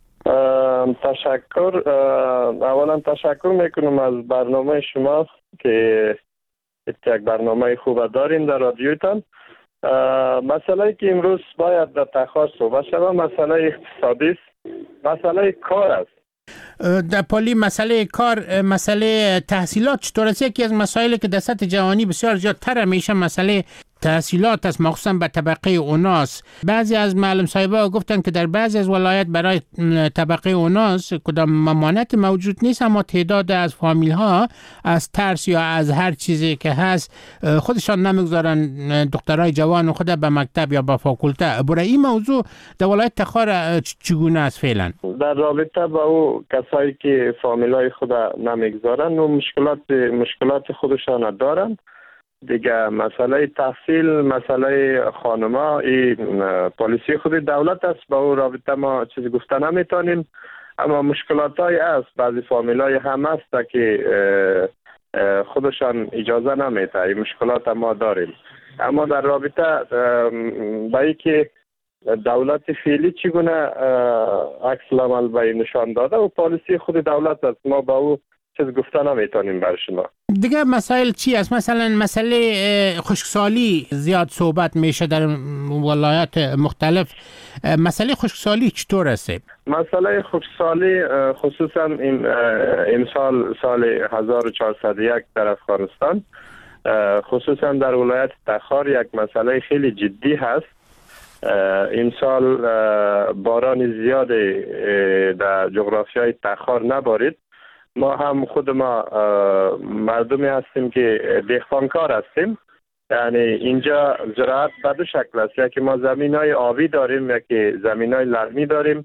تشکر. اولا تشکر میکنم از برنامه شما که یک برنامه خوب دارین در رادیوتان. مسئله که امروز باید در تخار صحبت شود مسئله اقتصادی است، مسئله کار است. در پالی مسئله کار، مسئله تحصیلات چطور است؟ یکی از مسائلی که در سطح جهانی بسیار زیادتر میشه مسئله تحصیلات است، مخصوصا به طبقه اوناس. بعضی از معلم صاحبا گفتن که در بعضی از ولایت برای طبقه اوناس کدام ممانعت موجود نیست، اما تعداد از فامیل ها از ترس یا از هر چیزی که هست خودشان نمیگذارن دخترای جوان خود به مکتب یا به فاکولته. برای این موضوع در ولایت تخار چگونه است فعلا؟ در رابطه با او کسایی که فامیلای خود نمیگذارن و مشکلات خودشان دارن دیگه. مسئله تحصیل، مسئله خانما، این پالیسی خود دولت است، با او رابطه ما چیزی گفته نمیتونیم، اما مشکلات های است. بعضی فامیلای هم است که خودشان اجازه نمیده. این مشکلات ما داریم. اما در رابطه با اینکه دولت فعلی چگونه عکس العمل به نشان داده و پالیسی خود دولت است، ما با او چیز گفته نمیتونیم بر شما. دیگه مسائل چی است؟ مثلا مسئله خشکسالی زیاد صحبت میشه در ولایات مختلف. مسئله خشکسالی چطور است؟ مسئله خشکسالی خصوصا این سال 1401 در افغانستان، خصوصا در ولایت تخار یک مسئله خیلی جدی هست. این سال باران زیاد در جغرافیای تخار نبارید. ما هم خود ما مردمی هستیم که دهقانکار هستیم، یعنی اینجا زراعت به دو شکل است، یکی ما زمینای آبی داریم، یکی زمینای لرمی داریم.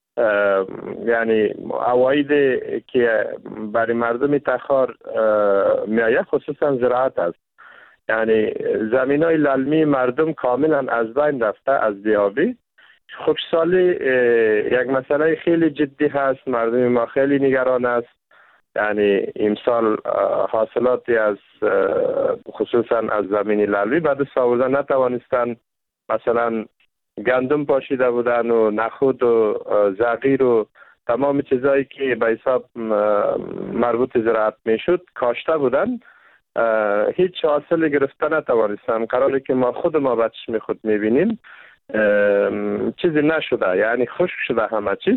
یعنی عواید که برای مردم تخار میآید خصوصا زراعت است. یعنی زمینای للمی مردم کاملا از بین رفته از بیابی. خشکسالی یک مسئله خیلی جدی هست، مردم ما خیلی نگران است. یعنی امسال حاصلاتی از خصوصا از زمین للمی به دست آوردن نتوانستند. مثلا گندم پاشیده بودن و نخود و زغیر و تمام چیزایی که به حساب مربوط زراعت میشد کاشته بودن، هیچ حاصل گرفته نتوانستن. قراره که ما خود ما به چشم خود میبینیم چیزی نشده، یعنی خشک شده همه چیز.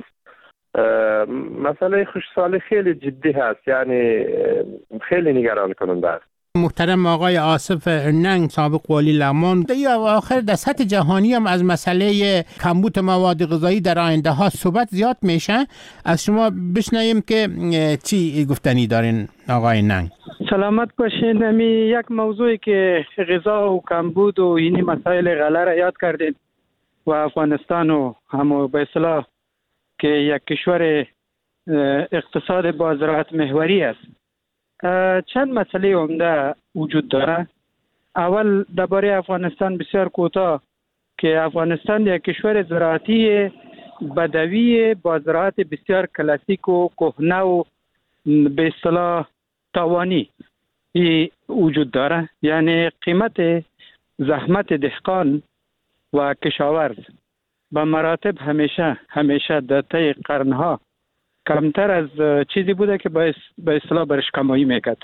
مسئله خشکسالی خیلی جدی هست، یعنی خیلی نگران کننده است. محترم آقای آصف ننگ سابق والی لغمان، در آخر در سطح جهانی هم از مسئله کمبود مواد غذایی در آینده ها صحبت زیاد میشه. از شما بشنویم که چی گفتنی دارین آقای ننگ. سلامت باشین. یک موضوعی که غذا و کمبود و این مسائل غله را یاد کردین و افغانستان و هم به اصطلاح که یک کشور اقتصاد با زراعت محوری است، چند مسئله عمده وجود داره. اول درباره افغانستان بسیار کوتاه که افغانستان یک کشور زراعتی بدوی با زراعت بسیار کلاسیک و کهنه و به اصطلاح تاوانی وجود داره. یعنی قیمت زحمت دهقان و کشاورز به مراتب همیشه در طی قرنها کمتر از چیزی بوده که به اصطلاح برش کمایی میکرد.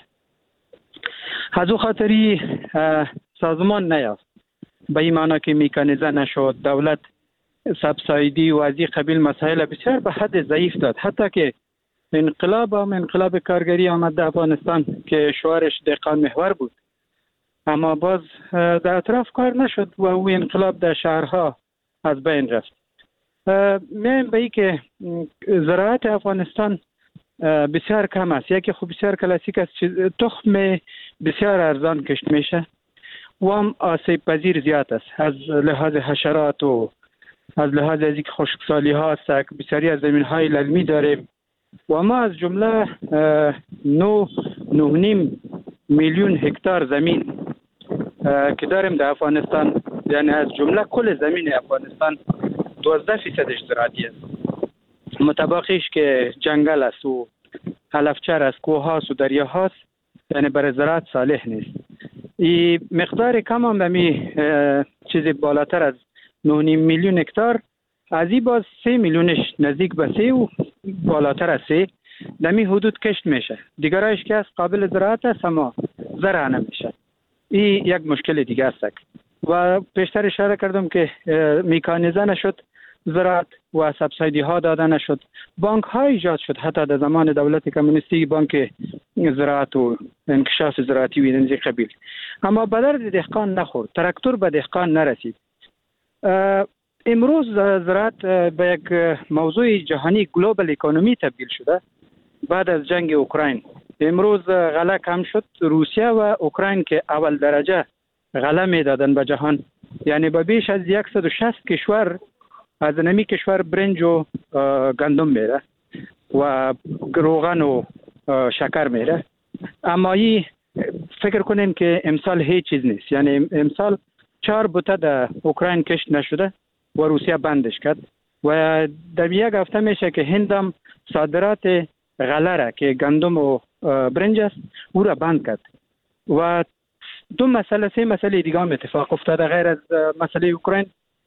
از او خاطری سازمان نیافت، به این معنی که میکانیزه نشد، دولت سبسایدی و از این قبیل مسائل بسیار به حد ضعیف داد. حتی که انقلاب کارگری آمد در افغانستان که شعارش دهقان محور بود، اما باز در اطراف کار نشد و او انقلاب در شهرها از بین رفت. میایم به این که زراعت افغانستان بسیار کم است. یکی خوب بسیار کلاسیک است، تخم بسیار ارزان کشت میشه و هم آسیب پذیر زیاد است از لحاظ حشرات و از لحاظ از اینکه خشکسالی ها است. بسیاری از زمین های للمی داریم و ما از جمله 9.5 میلیون هکتار زمین که داریم در افغانستان، یعنی از جمله کل زمین افغانستان 12% زراعتی است. متباقیش که جنگل است و علفچر است، کوه هاست و دریا هاست، یعنی برای زراعت صالح نیست. این مقدار کم هم دمی چیز بالاتر از 9.5 میلیون هکتار، از این باز 3 میلیونش نزدیک به 3 و بالاتر از 3 دمی حدود کشت میشه. دیگرایش که از قابل زراعت است اما زرع نمیشه. این یک مشکل دیگه است و پیشتر اشاره کردم که میکانیزه نشد زراعت و سبسایدی ها داده نشد. بانک ها ایجاد شد، حتی در زمان دولت کمونیستی بانک زراعت و انکشاف زراعتی و این قبیل، اما به درد دهقان نخورد. تراکتور به دهقان نرسید. امروز زراعت به یک موضوع جهانی گلوبال اکونومی تبدیل شده بعد از جنگ اوکراین. امروز غله کم شد. روسیه و اوکراین که اول درجه غله میدادن به جهان، یعنی به بیش از 160 کشور از نمی کشور برنج و گندم میره و روغن و شکر میره. اما این فکر کنین که امسال هیچ چیز نیست. یعنی امسال 4 بوته در اوکراین کشت نشده و روسیه بندش کرد و در یک هفته میشه که هندم صادرات غله را که گندم و برنج است او را بند کرد و دو مسئله، سه مسئله دیگه هم اتفاق افتاده غیر از مسئله اوکراین.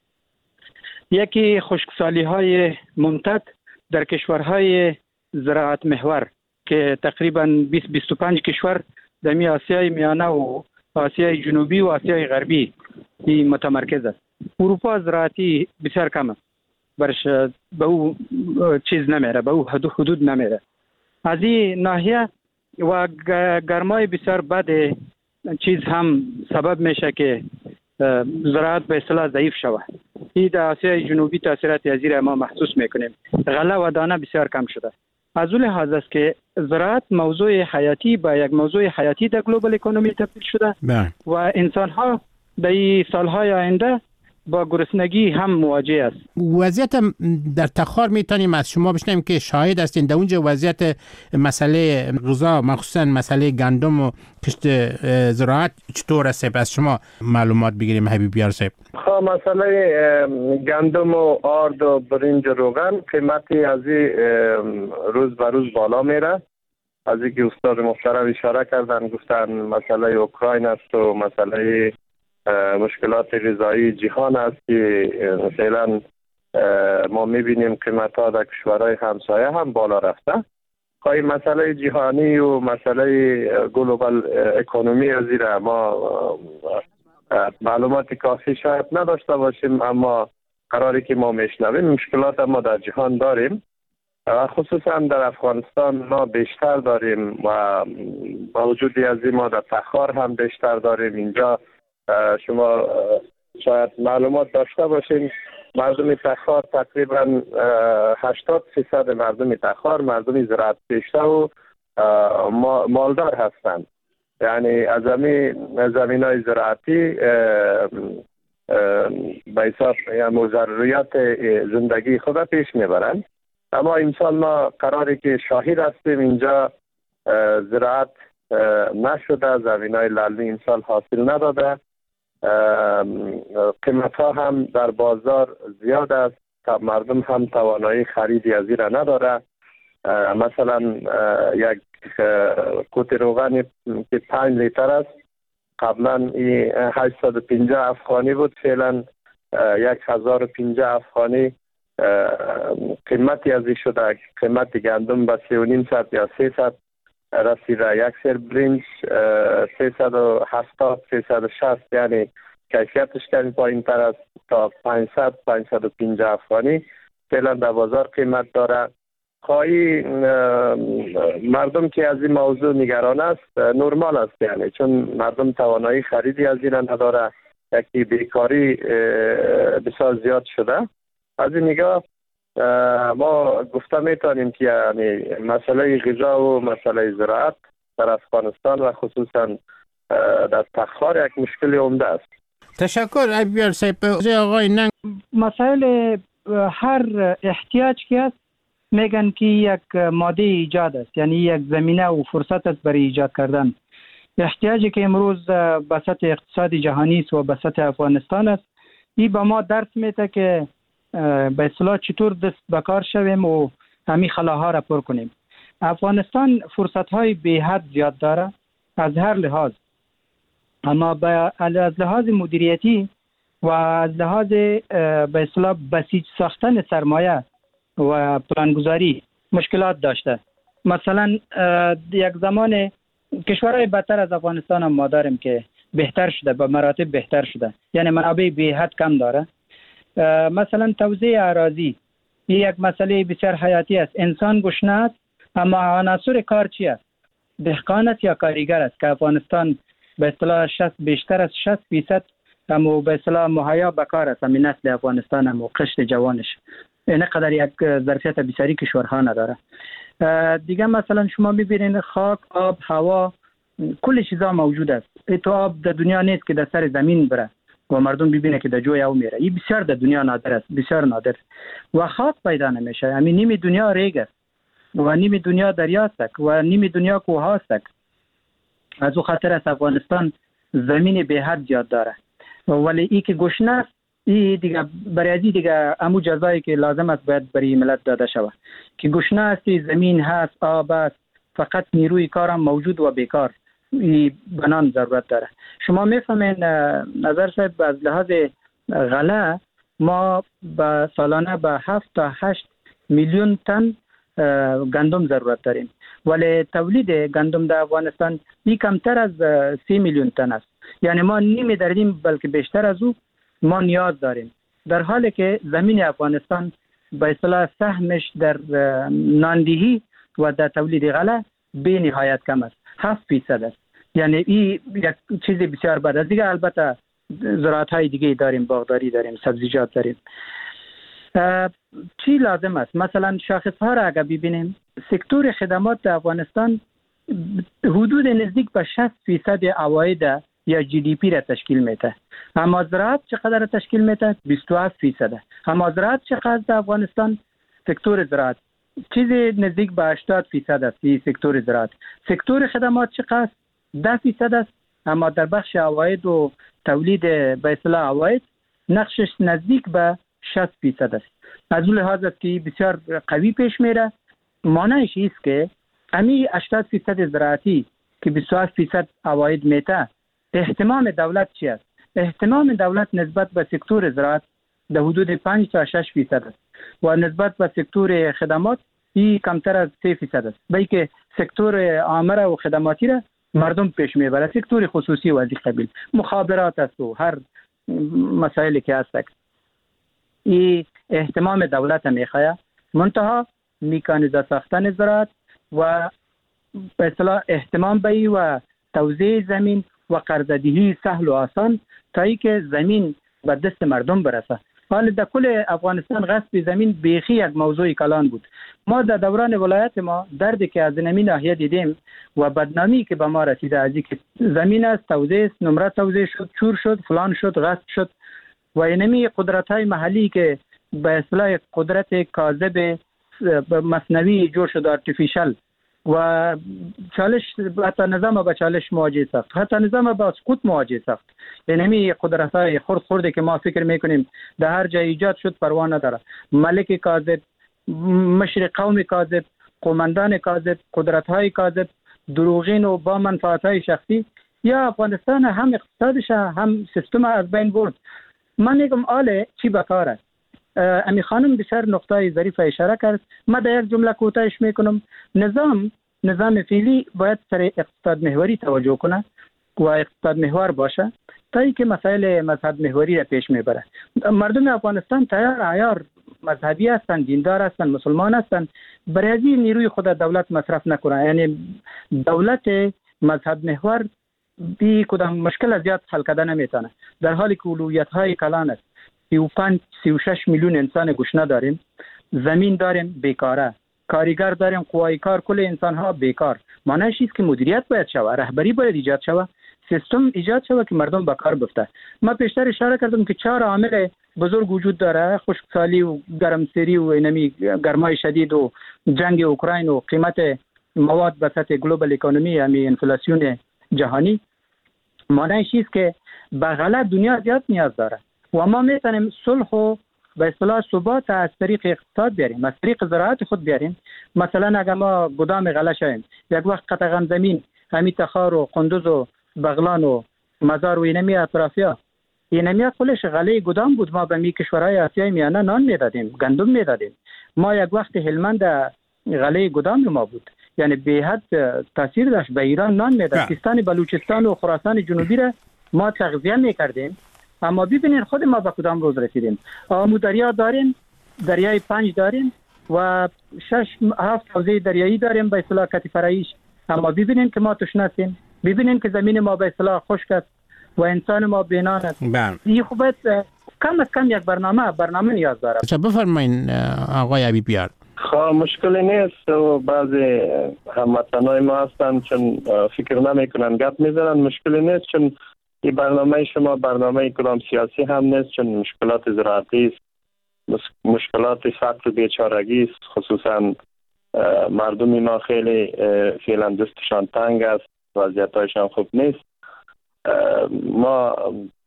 یکی خشکسالی های ممتد در کشورهای زراعت محور که تقریبا 20-25 کشور در آسیای میانه و آسیای جنوبی و آسیای غربی متمرکز است. اروپا زراعتی بسیار کم است، برش به او چیز نمیره، به او حدود نمیره. از این ناحیه و گرمای بسیار بد چیز هم سبب میشه که زراعت به اصطلاح ضعیف شود. این در آسیای جنوبی تاثیرات ازیر ما محسوس میکنیم. غله و دانه بسیار کم شده. از اون لحاظ است که زراعت موضوع حیاتی با یک موضوع حیاتی در گلوبال اکونومی تبدیل شده و انسان ها در این سالهای آینده با گرسنگی هم مواجه است. وضعیت در تخار میتونیم از شما بشنویم که شاهد هستین در اونجا وضعیت مسئله غذا مخصوصا مسئله گندم و کشت زراعت چطور است؟ از شما معلومات بگیریم حبیبیار صاحب. خب مسئله گندم و آرد و برنج و روغن قیمتی از روز به روز بالا میره. از اینکه استاد محترم اشاره کردن گفتن مسئله اوکراین است و مسئله مشکلات غذایی جهان است که فعلا ما میبینیم قیمت ها در کشورهای همسایه هم بالا رفته. خواهی مسئله جهانی و مسئله گلوبال اکونومی از زیر ما معلومات کافی شاید نداشته باشیم، اما قراری که ما میشنویم مشکلات ما در جهان داریم و خصوصا در افغانستان ما بیشتر داریم و با وجود از این ما در تخار هم بیشتر داریم. اینجا شما شاید معلومات داشته باشین مردم تخار تقریبا 80% مردم تخار مردم زراعت پیشه و مالدار هستند. یعنی از زمین های زراعتی به حساب ضروریات زندگی خود پیش میبرند. اما امسال ما قراری که شاهد هستیم اینجا زراعت نشده، زمین های للمی امسال حاصل نداده، قیمت ها هم در بازار زیاد است، مردم هم توانایی خریدی از این را نداره. مثلا یک کوت روغن که 5 لیتر است قبلا 850 افغانی بود، فعلا 1050 افغانی قیمتی از این شده. قیمت گندم به 3,500 یا 300 رسیده. یک سر برنج 370 360 یعنی کیفیتش کمی پایین تر است تا 500 550 افغانی فعلا در بازار قیمت داره. خواهی مردم که از این موضوع نگران است نرمال است، یعنی چون مردم توانایی خریدی از این نداره، یکی بیکاری بسیار زیاد شده. از این نگاه ما گفته میتونیم که یعنی مسئله غذا و مسئله زراعت در افغانستان و خصوصا در تخار یک مشکل عمده است. تشکر عبیار صاحب. آقای ننگ مسائل هر احتیاج که است میگن که یک ماده ایجاد است، یعنی یک زمینه و فرصت است برای ایجاد کردن. احتیاجی که امروز به سطح اقتصاد جهانی است و به سطح افغانستان است، این به ما درس میده که به اصطلاح چطور دست به کار شویم و همین خلاها را پر کنیم. افغانستان فرصت های به حد زیاد داره از هر لحاظ، اما از لحاظ مدیریتی و از لحاظ به اصطلاح بسیج ساختن سرمایه و پلانگذاری مشکلات داشته. مثلا یک زمان کشورهای بدتر از افغانستان هم ما داریم که بهتر شده، به مراتب بهتر شده، یعنی منابع به حد کم داره. مثلا توزیع اراضی یک مسئله بسیار حیاتی است. انسان گشنه است اما عناصر کار چی است؟ دهقان است یا کارگر است که افغانستان به اصطلاح بیشتر از 60% اما به اصطلاح مهیا به کار است. همین نسل افغانستان هم و قشر جوانش اینقدر یک ظرفیت بسیاری کشورها نداره. دیگه مثلا شما میبینین خاک، آب، هوا، کل چیزا موجود است. تو آب در دنیا نیست که در سر زمین بره و مردم ببینه که در جوی او میره. این بسیار در دنیا نادر است، بسیار نادر. و خاک پیدا نمیشه. همین نیمی دنیا ریگ است و نیمی دنیا دریا است و نیمی دنیا کوه است. از او خاطر است افغانستان زمین به حد زیاد داره، ولی ای که گشنه است ای دیگه برای دیگه امو جزایی که لازم است باید برای ملت داده شود که گشنه است، زمین هست، آب است، فقط نیروی کار هم موجود و بیکار. بنان ضرورت داره. شما میفهمین نظر صاحب از لحاظ غله ما به سالانه به 7 تا 8 میلیون تن گندم ضرورت داریم، ولی تولید گندم در افغانستان کمتر از 3 میلیون تن است. یعنی ما نیمه داریم بلکه بیشتر از او ما نیاز داریم، در حالی که زمین افغانستان به اصطلاح سهمش در ناندهی و در تولید غله به نهایت کم است، 7% است. یعنی این یک چیز بسیار بد است. دیگه البته زراعت های دیگه داریم، باغداری داریم، سبزیجات داریم. چی لازم است؟ مثلا شاخص ها را اگر ببینیم، سکتور خدمات در افغانستان حدود نزدیک به 60% عواید یا جی دی پی را تشکیل میده. اما زراعت چقدر تشکیل میده؟ 27%. اما زراعت چقدر در افغانستان؟ سکتور زراعت چیزی نزدیک به 80% است. سکتور زراعت. سکتور خدمات چقدر؟ 10% است. اما در بخش عواید و تولید به اصطلاح عواید نقشش نزدیک به 60% است. از اون لحاظ است که بسیار قوی پیش میره. معنیش است که امی 80% زراعتی که 27% عواید میده، اهتمام دولت چی است؟ اهتمام دولت نسبت به سکتور زراعت در حدود 5 تا 6% است و نسبت به سکتور خدمات این کمتر از 3% است. بلکه سکتور عامه و خدماتی را مردم پیش میبره، سکتور خصوصی و از این قبیل مخابرات است و هر مسائلی که هست. این اهتمام دولت میخواه، منتها میکانیزه ساختن زراعت و به اصطلاح اهتمام به و توزیع زمین و قرضه‌دهی سهل و آسان تا ای که زمین به دست مردم برسه. حال در کل افغانستان غصب زمین بیخی یک موضوع کلان بود. ما در دوران ولایت ما دردی که از نمی ناحیه دیدیم و بدنامی که به ما رسیده از اینکه زمین است، توزیع است، نمره توزیع شد، چور شد، فلان شد، غصب شد و اینمی قدرت‌های محلی که به اصطلاح قدرت کاذب مصنوعی جور شد، آرتفیشال، و چالش حتی نظام با چالش مواجه ساخت، حتی نظام با سقوط مواجه ساخت. یعنی قدرت‌های خرد که ما فکر میکنیم در هر جای ایجاد شد پروا نداره. ملک کاذب، مشر قوم کاذب، قومندان کاذب، قدرت‌های کاذب، دروغین و با منفعت‌های شخصی، یا افغانستان هم اقتصادش هم سیستم از بین برد. من میگم آله چی بکار است. امی خانم بسیار نقطه ظریف اشاره کرد. من در یک جمله کوتاهش میکنم. نظام فعلی باید سر اقتصاد محوری توجه کنه و اقتصاد محور باشه تا اینکه مسائل مذهب محوری را پیش میبره. مردم افغانستان تیار عیار مذهبی هستند، دیندار هستند، مسلمان هستند. برای از این نیروی خود دولت مصرف نکنه. یعنی دولت مذهب محور بی کدام مشکل زیاد حل کردن نمیتونه، در حالی که اولویت های کلان است. 35-36 میلیون انسان گشنه داریم، زمین داریم بیکاره، کارگر داریم، قوای کار، کل انسان ها بیکار. معنیش است که مدیریت باید شود، رهبری باید ایجاد شود، سیستم ایجاد شود که مردم به کار بفته. من پیشتر اشاره کردم که 4 عامل بزرگ وجود داره: خشکسالی و گرمسیری و اینمی گرمای شدید و جنگ اوکراین و قیمت مواد به سطح گلوبال اکونومی، یعنی انفلاسیون جهانی. معنیش است که به غله دنیا زیاد نیاز داره و ما میتونیم صلح و به اصطلاح ثبات از طریق اقتصاد بیاریم، از طریق زراعت خود بیاریم. مثلا اگر ما گدام غله شویم، یک وقت قطعا زمین همین تخار و قندوز و بغلان و مزار و اینمی اطرافیا، اینمی کلش غله گدام بود. ما به می کشورهای آسیای میانه نان میدادیم، گندم میدادیم. ما یک وقت هلمند غله گدام ما بود، یعنی به حد تاثیر داشت. به ایران نان میداد. سیستان بلوچستان و خراسان جنوبی را ما تغذیه میکردیم. اما ببینید خود ما به کدام روز رسیدیم. آمو دریا داریم، دریای 5 داریم و 6-7 حوزه دریایی داریم به اصطلاح کتیفرایش. اما ببینید که ما تشنه هستیم، ببینید که زمین ما به اصطلاح خشک است و انسان ما بینان است. این خوبت کم از کم یک برنامه نیاز داره. چه بفرمایید آقای حبیبیار. مشکلی نیست و بعضی هموطنای ما هستن چون فکر نمیکنن گپ میزنن. مشکلی نیست چون این برنامه شما برنامه کدام سیاسی هم نیست، چون مشکلات زراعتی است، مشکلات فقر و بیچارگی است. خصوصا مردم ما خیلی فعلا دستشان تنگ است، وضعیتایشان خوب نیست. ما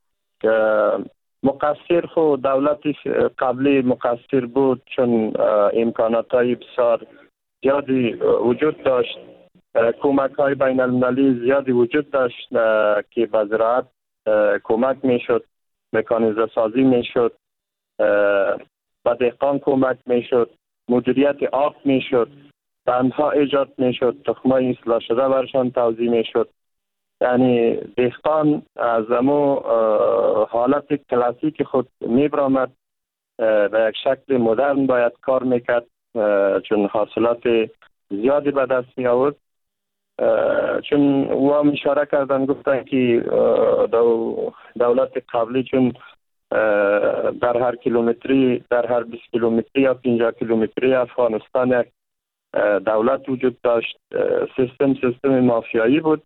مقصر خود دولت قبلی مقصر بود چون امکانات های بسیار زیادی وجود داشت کمک های بین المللی زیادی وجود داشت که به زراعت کمک میشد، مکانیزه سازی میشد، به دهقان کمک میشد، مدیریت آب میشد، بندها ایجاد میشد، تخمای اصلاح شده برشان توزیع میشد. یعنی دهقان از امو حالت کلاسیک خود میبرامد به یک شکل مدرن باید کار میکرد، چون حاصلات زیادی به دست می آورد. چون او اشاره کردن گفتن که دولت قبلی چون در هر کیلومتری، در هر 20 کیلومتری یا 50 کیلومتری افغانستان یک دولت وجود داشت. سیستم مافیایی بود،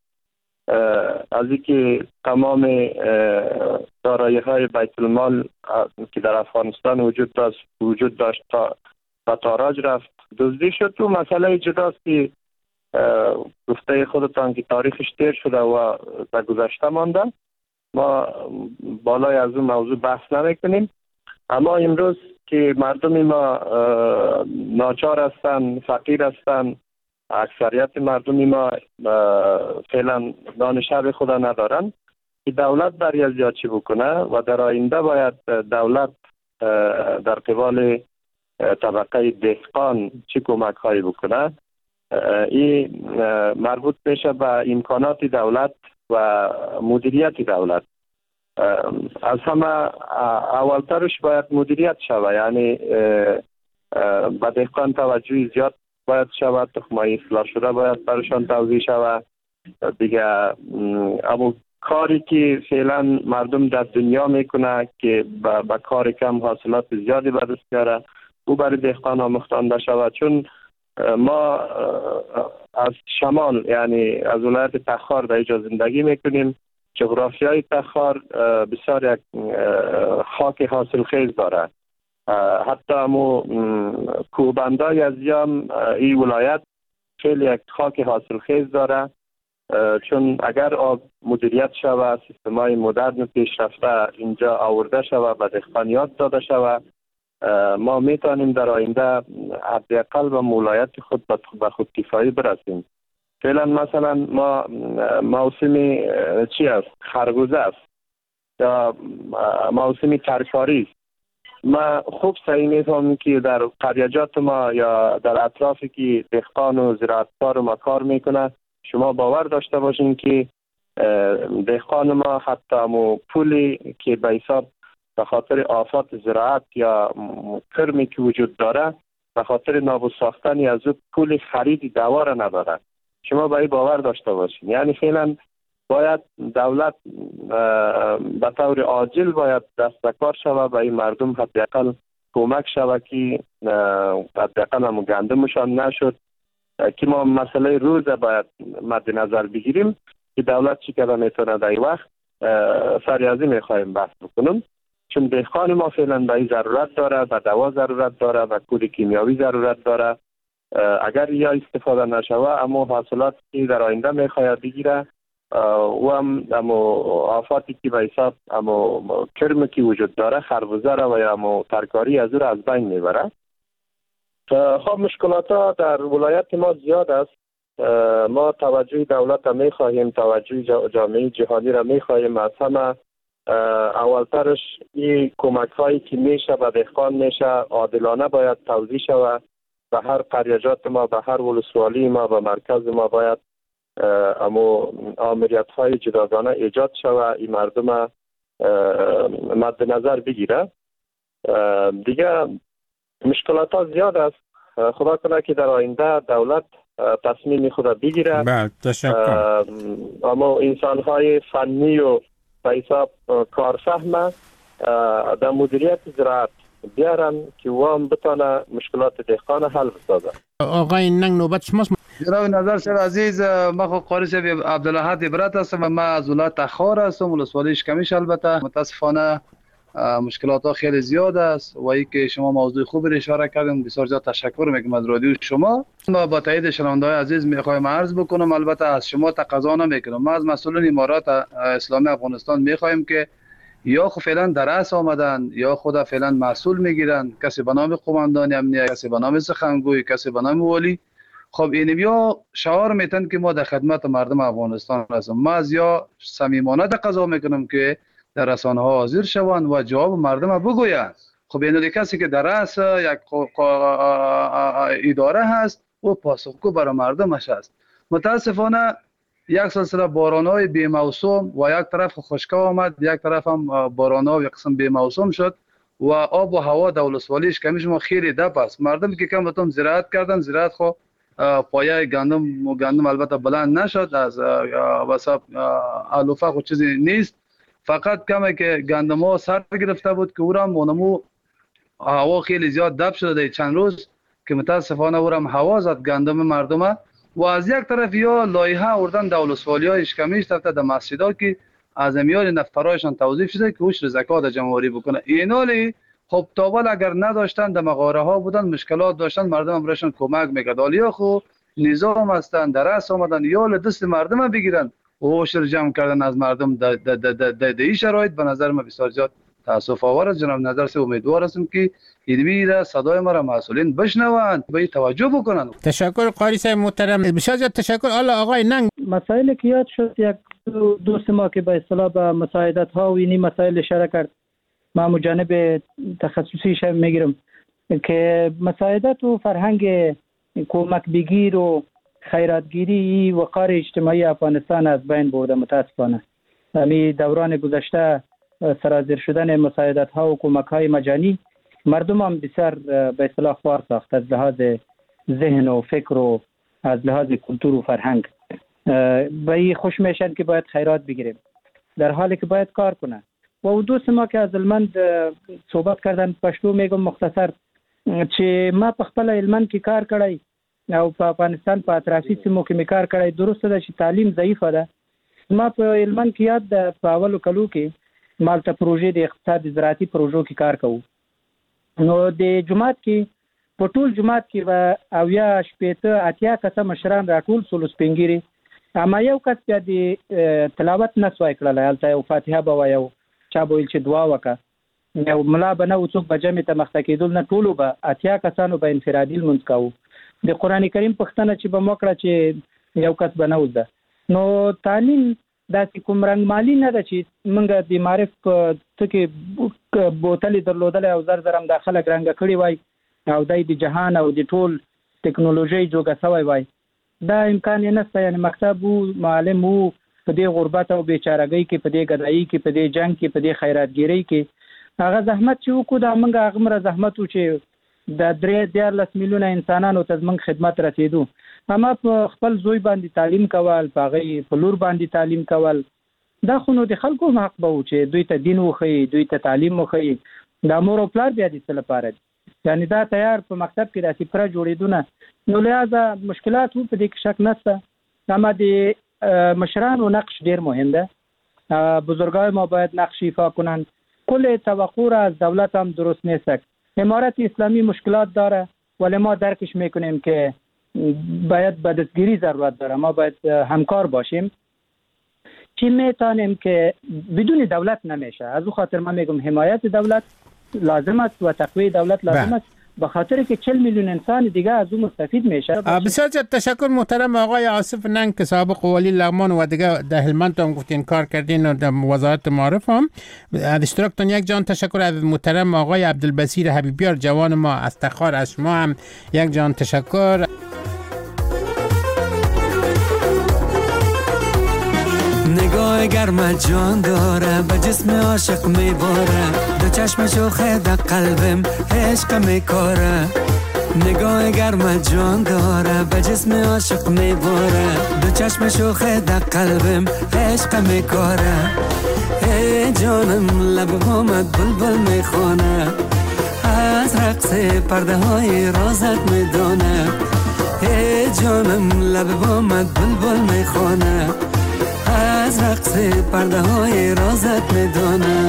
از اینکه تمام دارایی های بیت المال که در افغانستان وجود داشت تا تاراج رفت، دزدی شد. تو مسئله جداست که گفته خودتان که تاریخش دیر شده و در گذشته مانده. ما بالای از اون موضوع بحث نمیکنیم. اما امروز که مردم ما ناچار هستند، فقیر هستند، اکثریت مردم ما فعلا نان شب خود ندارن، که دولت برای زیاد چی بکنه و در آینده باید دولت در قبال طبقه دهقان چی کمک هایی بکنه. این مربوط میشه به امکانات دولت و مدیریت دولت. از همه اولترش باید مدیریت شود، یعنی به دهقان توجه زیاد باید شود، تخمای اصلاح شده باید برشان توزیع شود. دیگه اما کاری که فعلا مردم در دنیا میکنه که با کار کم حاصلات زیادی به دست بیاره، او برای دهقان آموختانده شود. چون ما از شمال، یعنی از ولایت تخار در اینجا زندگی میکنیم. جغرافیای تخار بسیار یک خاک حاصل خیز داره. حتی امو کوهبندای از این ولایت خیلی یک خاک حاصل خیز داره، چون اگر آب مدیریت شود، سیستمای مدرن پیشرفته اینجا آورده شود، به دهقانیات داده شود، ما میتونیم در آینده حداقل به ولایت خود به خودکفایی برسیم. فعلا مثلا ما موسم چی است؟ خربوزه است یا موسم ترکاری است. ما خوب سعی میکنم که در قریجات ما یا در اطرافی که دهقان و زراعتکار ما کار میکنه، شما باور داشته باشین که دهقان ما حتی مو پولی که به حساب به خاطر آفات زراعت یا کرمی که وجود داره، به خاطر نابود ساختنی از او پول خرید دوا را نداره. شما باید باور داشته باشین. یعنی فعلا باید دولت به طور عاجل باید دست به کار شود و این مردم حداقل کمک شود که حداقل هم گندمشان نشد، که ما مسئله روز باید مد نظر بگیریم که دولت چی کده میتونه در این وقت. سری از این میخوایم بحث بکنم، چون دهقان ما فعلا به این ضرورت داره، به دوا ضرورت داره، و کود کیمیاوی ضرورت داره. اگر یا استفاده نشوه، اما حاصلات که در آینده میخواید بگیره و هم آفاتی که به حساب کرم که وجود داره، خربوزه را و یا ترکاری از او را از بین میبره. خب مشکلات ها در ولایت ما زیاد است. ما توجه دولت را میخواهیم، توجه جامعه جهانی را میخواهیم. از همه اولترش این کمک هایی که میشه به دهقان میشه عادلانه باید توزیع شود. به هر قریجات ما، به هر ولسوالی ما، به مرکز ما باید آمریت های جداگانه ایجاد شود، این مردم مد نظر بگیره. دیگه مشکلات ها زیاد است. خدا کنه که در آینده دولت تصمیم خود بگیره. بله، تشکر. اما انسان های فنی و به حساب کارفهم در مدیریت زراعت بیارن که وام بتانه مشکلات دهقان حل بسازه. آقای ننگ نوبت شماست. جناب نظر شد عزیز، ما خود قاری شب عبدالاحد عبرت هستم و من از ولایت تخار هستم، ولسوالی شکمیش. البته متاسفانه مشکلات ها خیلی زیاد است و ای که شما موضوع خوبی را اشاره کردیم، بسیار زیاد تشکر میکنم از رادیو شما. ما با تایید شنونده های عزیز میخوایم عرض بکنم، البته از شما تقاضا نمیکنم، ما از مسئولین امارات اسلامی افغانستان میخوایم که یا خود فعلا در رأس آمدن یا خود فعلا مسئول میگیرن، کسی به نام قماندان امنیه، کسی به نام سخنگوی، کسی به نام والی، خب این بیا شعار میتن که ما در خدمت مردم افغانستان هستیم. ما از یا صمیمانه تقاضا میکنم که در رسانه ها حاضر شوند و جواب مردم بگویند. خب این کسی که در رأس یک اداره هست و پاسخگو برای مردمش است. متاسفانه یک سلسله باران‌های بی موسم و یک طرف خشکی آمد، یک طرف هم باران‌ها یک قسم بی موسم شد و آب و هوا در ولسوالیش کمیش ما خیلی دپ است. مردم که کم بتون زراعت کردن، زراعت خو پایه گندم البته بلند نشد، از وسط علوفه خود چیزی نیست، فقط کمی که گندم ها سر گرفته بود که او را مونمو هوا خیلی زیاد دپ شده چند روز که متاسفانه او را هوا زد گندم مردم. و از یک طرف یا لایحه آوردن در ولسوالی‌های اشکمیش طرف در مسجدها که از میان نفرایشان توظیف شده که اوش زکات جمهوری بکنه. اینالی خب تاول اگر نداشتن در مغاره ها بودن، مشکلات داشتن، مردم هم برایشان کمک میکرد. حالا خو نظام هستن در رأس آمدن یا دست مردم بگیرن و اوش جمع کردن از مردم در این شرایط به نظر من بسیار زیاد تاسف آور است. جناب نظر سے امیدوار هستم که این صدای ما را مسئولین بشنوند، به توجه بکنند. تشکر قاری صاحب محترم، بسیار زیاد تشکر. حالا آقای ننگ، مسائلی که یاد شد، یک دوست ما که به اصطلاح به مساعدت ها و اینی مسائل اشاره کرد، ما جانب تخصصیش میگیرم که مساعدت و فرهنگ کمک بگیر و خیراتگیری وقار اجتماعی افغانستان از بین برده. متاسفانه همین دوران گذشته سرازیر شدن مساعدت ها و کمک های مجانی مردم هم بسیار به اصطلاح خوار ساخت، از لحاظ ذهن و فکر و از لحاظ کلتور و فرهنگ. به این خوش میشن که باید خیرات بگیریم در حالی که باید کار کنه. و دوست ما که از المند صحبت کردن، پشتو میگم مختصر، چې ما په خپل علمند کې کار کړی او په افغانستان په اطرافي سیمو کې می کار کړی. درسته ده چې تعلیم ضعیفه ده. ما په علمند کې یاد ده په اولو کلو کې مالته پروژې د اقتصاد زراعتي پروژو کې کار کوو. نو د جماعت کې په ټول جماعت کې به اویا شپېته اتیا کسه مشران راټول سول سپینګيري، اما یو کس بیا د تلاوت نه سوای کړلی، هلته یو فاتحه به وایو، چا به ویل چې دعا وکړه، یو ملا به نه و څوک به جمع ته مخته کېدل نه، ټولو به اتیا کسانو به انفرادي لمونځ کوو. د قرآن کریم پوښتنه چې به مو وکړه چې یو کس به نه وزده. نو تعلیم داسې کوم رنګمالي نه ده چې موږ د معرف په څه کې بوتلې درلودلی او زر زر هم دا خلک رنګه کړي وای او دی د جهان او د ټول ټکنالوژۍ جوګه سوی وای. دا امکان یې نشته. یعنې مکتب و، معلم و، په دې غربت او بیچارګۍ کې، په دې ګدایي کې، په دې جنګ کې، په دې خیراتګیرۍ کې هغه زحمت چې وکړو، دا موږ هغومره زحمت و چې د 13 میلیونه انسانانو ته زموږ خدمت رسېدو. اما په خپل زوی باندې تعلیم کول، په هغې په لور باندې تعلیم کول، دا خو نو د خلکو حق به و چې دوی ته دین وښیي، دوی ته تعلیم وښیي. دا مور او پلار بیا د څه لپاره دي؟ یعنې دا تیار په مکتب کې داسې پوره جوړېدونه. نو لهذا مشکلات و، په دې کې شک نشته. اما د مشرانو نقش ډیر مهم ده. بزرگای ما باید نقش ایفا کنند. کل توقع را از دولت هم درست نیست. امارت اسلامی مشکلات داره ولی ما درکش میکنیم که باید به دستگیری ضرورت داره. ما باید همکار باشیم. چی میتونیم که بدون دولت نمیشه. از او خاطر من میگم حمایت دولت لازم است و تقویه دولت لازم است، به خاطر که 40 میلیون انسان دیگه از اون مستفید میشه. بسیار تشکر محترم آقای آصف ننگ که سابق والی لغمان و دیگه در هلمند هم گفتین کار کردین و در وزارت معارف هم. از اشتراکتون یک جان تشکر. از محترم آقای عبدالبصیر حبیبیار جوان ما از تخار، از شما هم یک جان تشکر. نگاه گرم جان داره، به جسم عاشق میباره، دو چشم شوخه در قلبم عشق میکاره. نگاه گرم جان داره، به جسم عاشق میباره، دو چشم شوخه در قلبم عشق میکاره. ای جانم لب بامت بلبل میخونه، از رقص پرده های رازت میدونه. ای جانم لب بامت بلبل میخونه، از رقص پرده های رازت میدونه.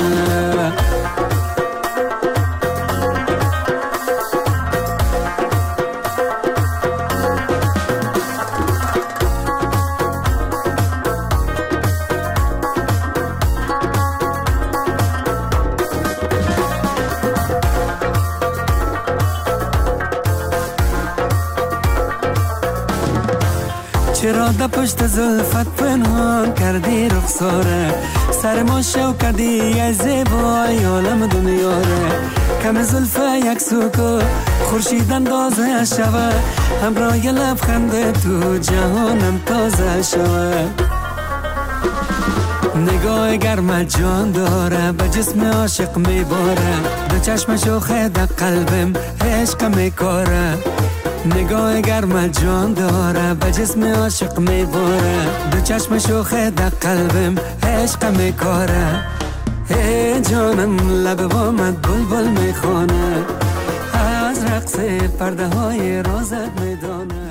چرا در پشت زلفت پنهان کردی رخساره سر ما شو کردی ای زیبای عالم دنیاره کم زلفه یک سوکو خورشید اندازه شوه همراه لبخند تو جهانم تازه شوه نگاه گرم جان داره به جسم عاشق میباره دو چشم شوخه در قلبم عشق میکاره نگاه گرم جان داره به جسم عاشق میباره دو چشم شوخه در قلبم عشق میکاره ای جانم لب بامت بلبل میخونه از رقص پرده های رازت میدانه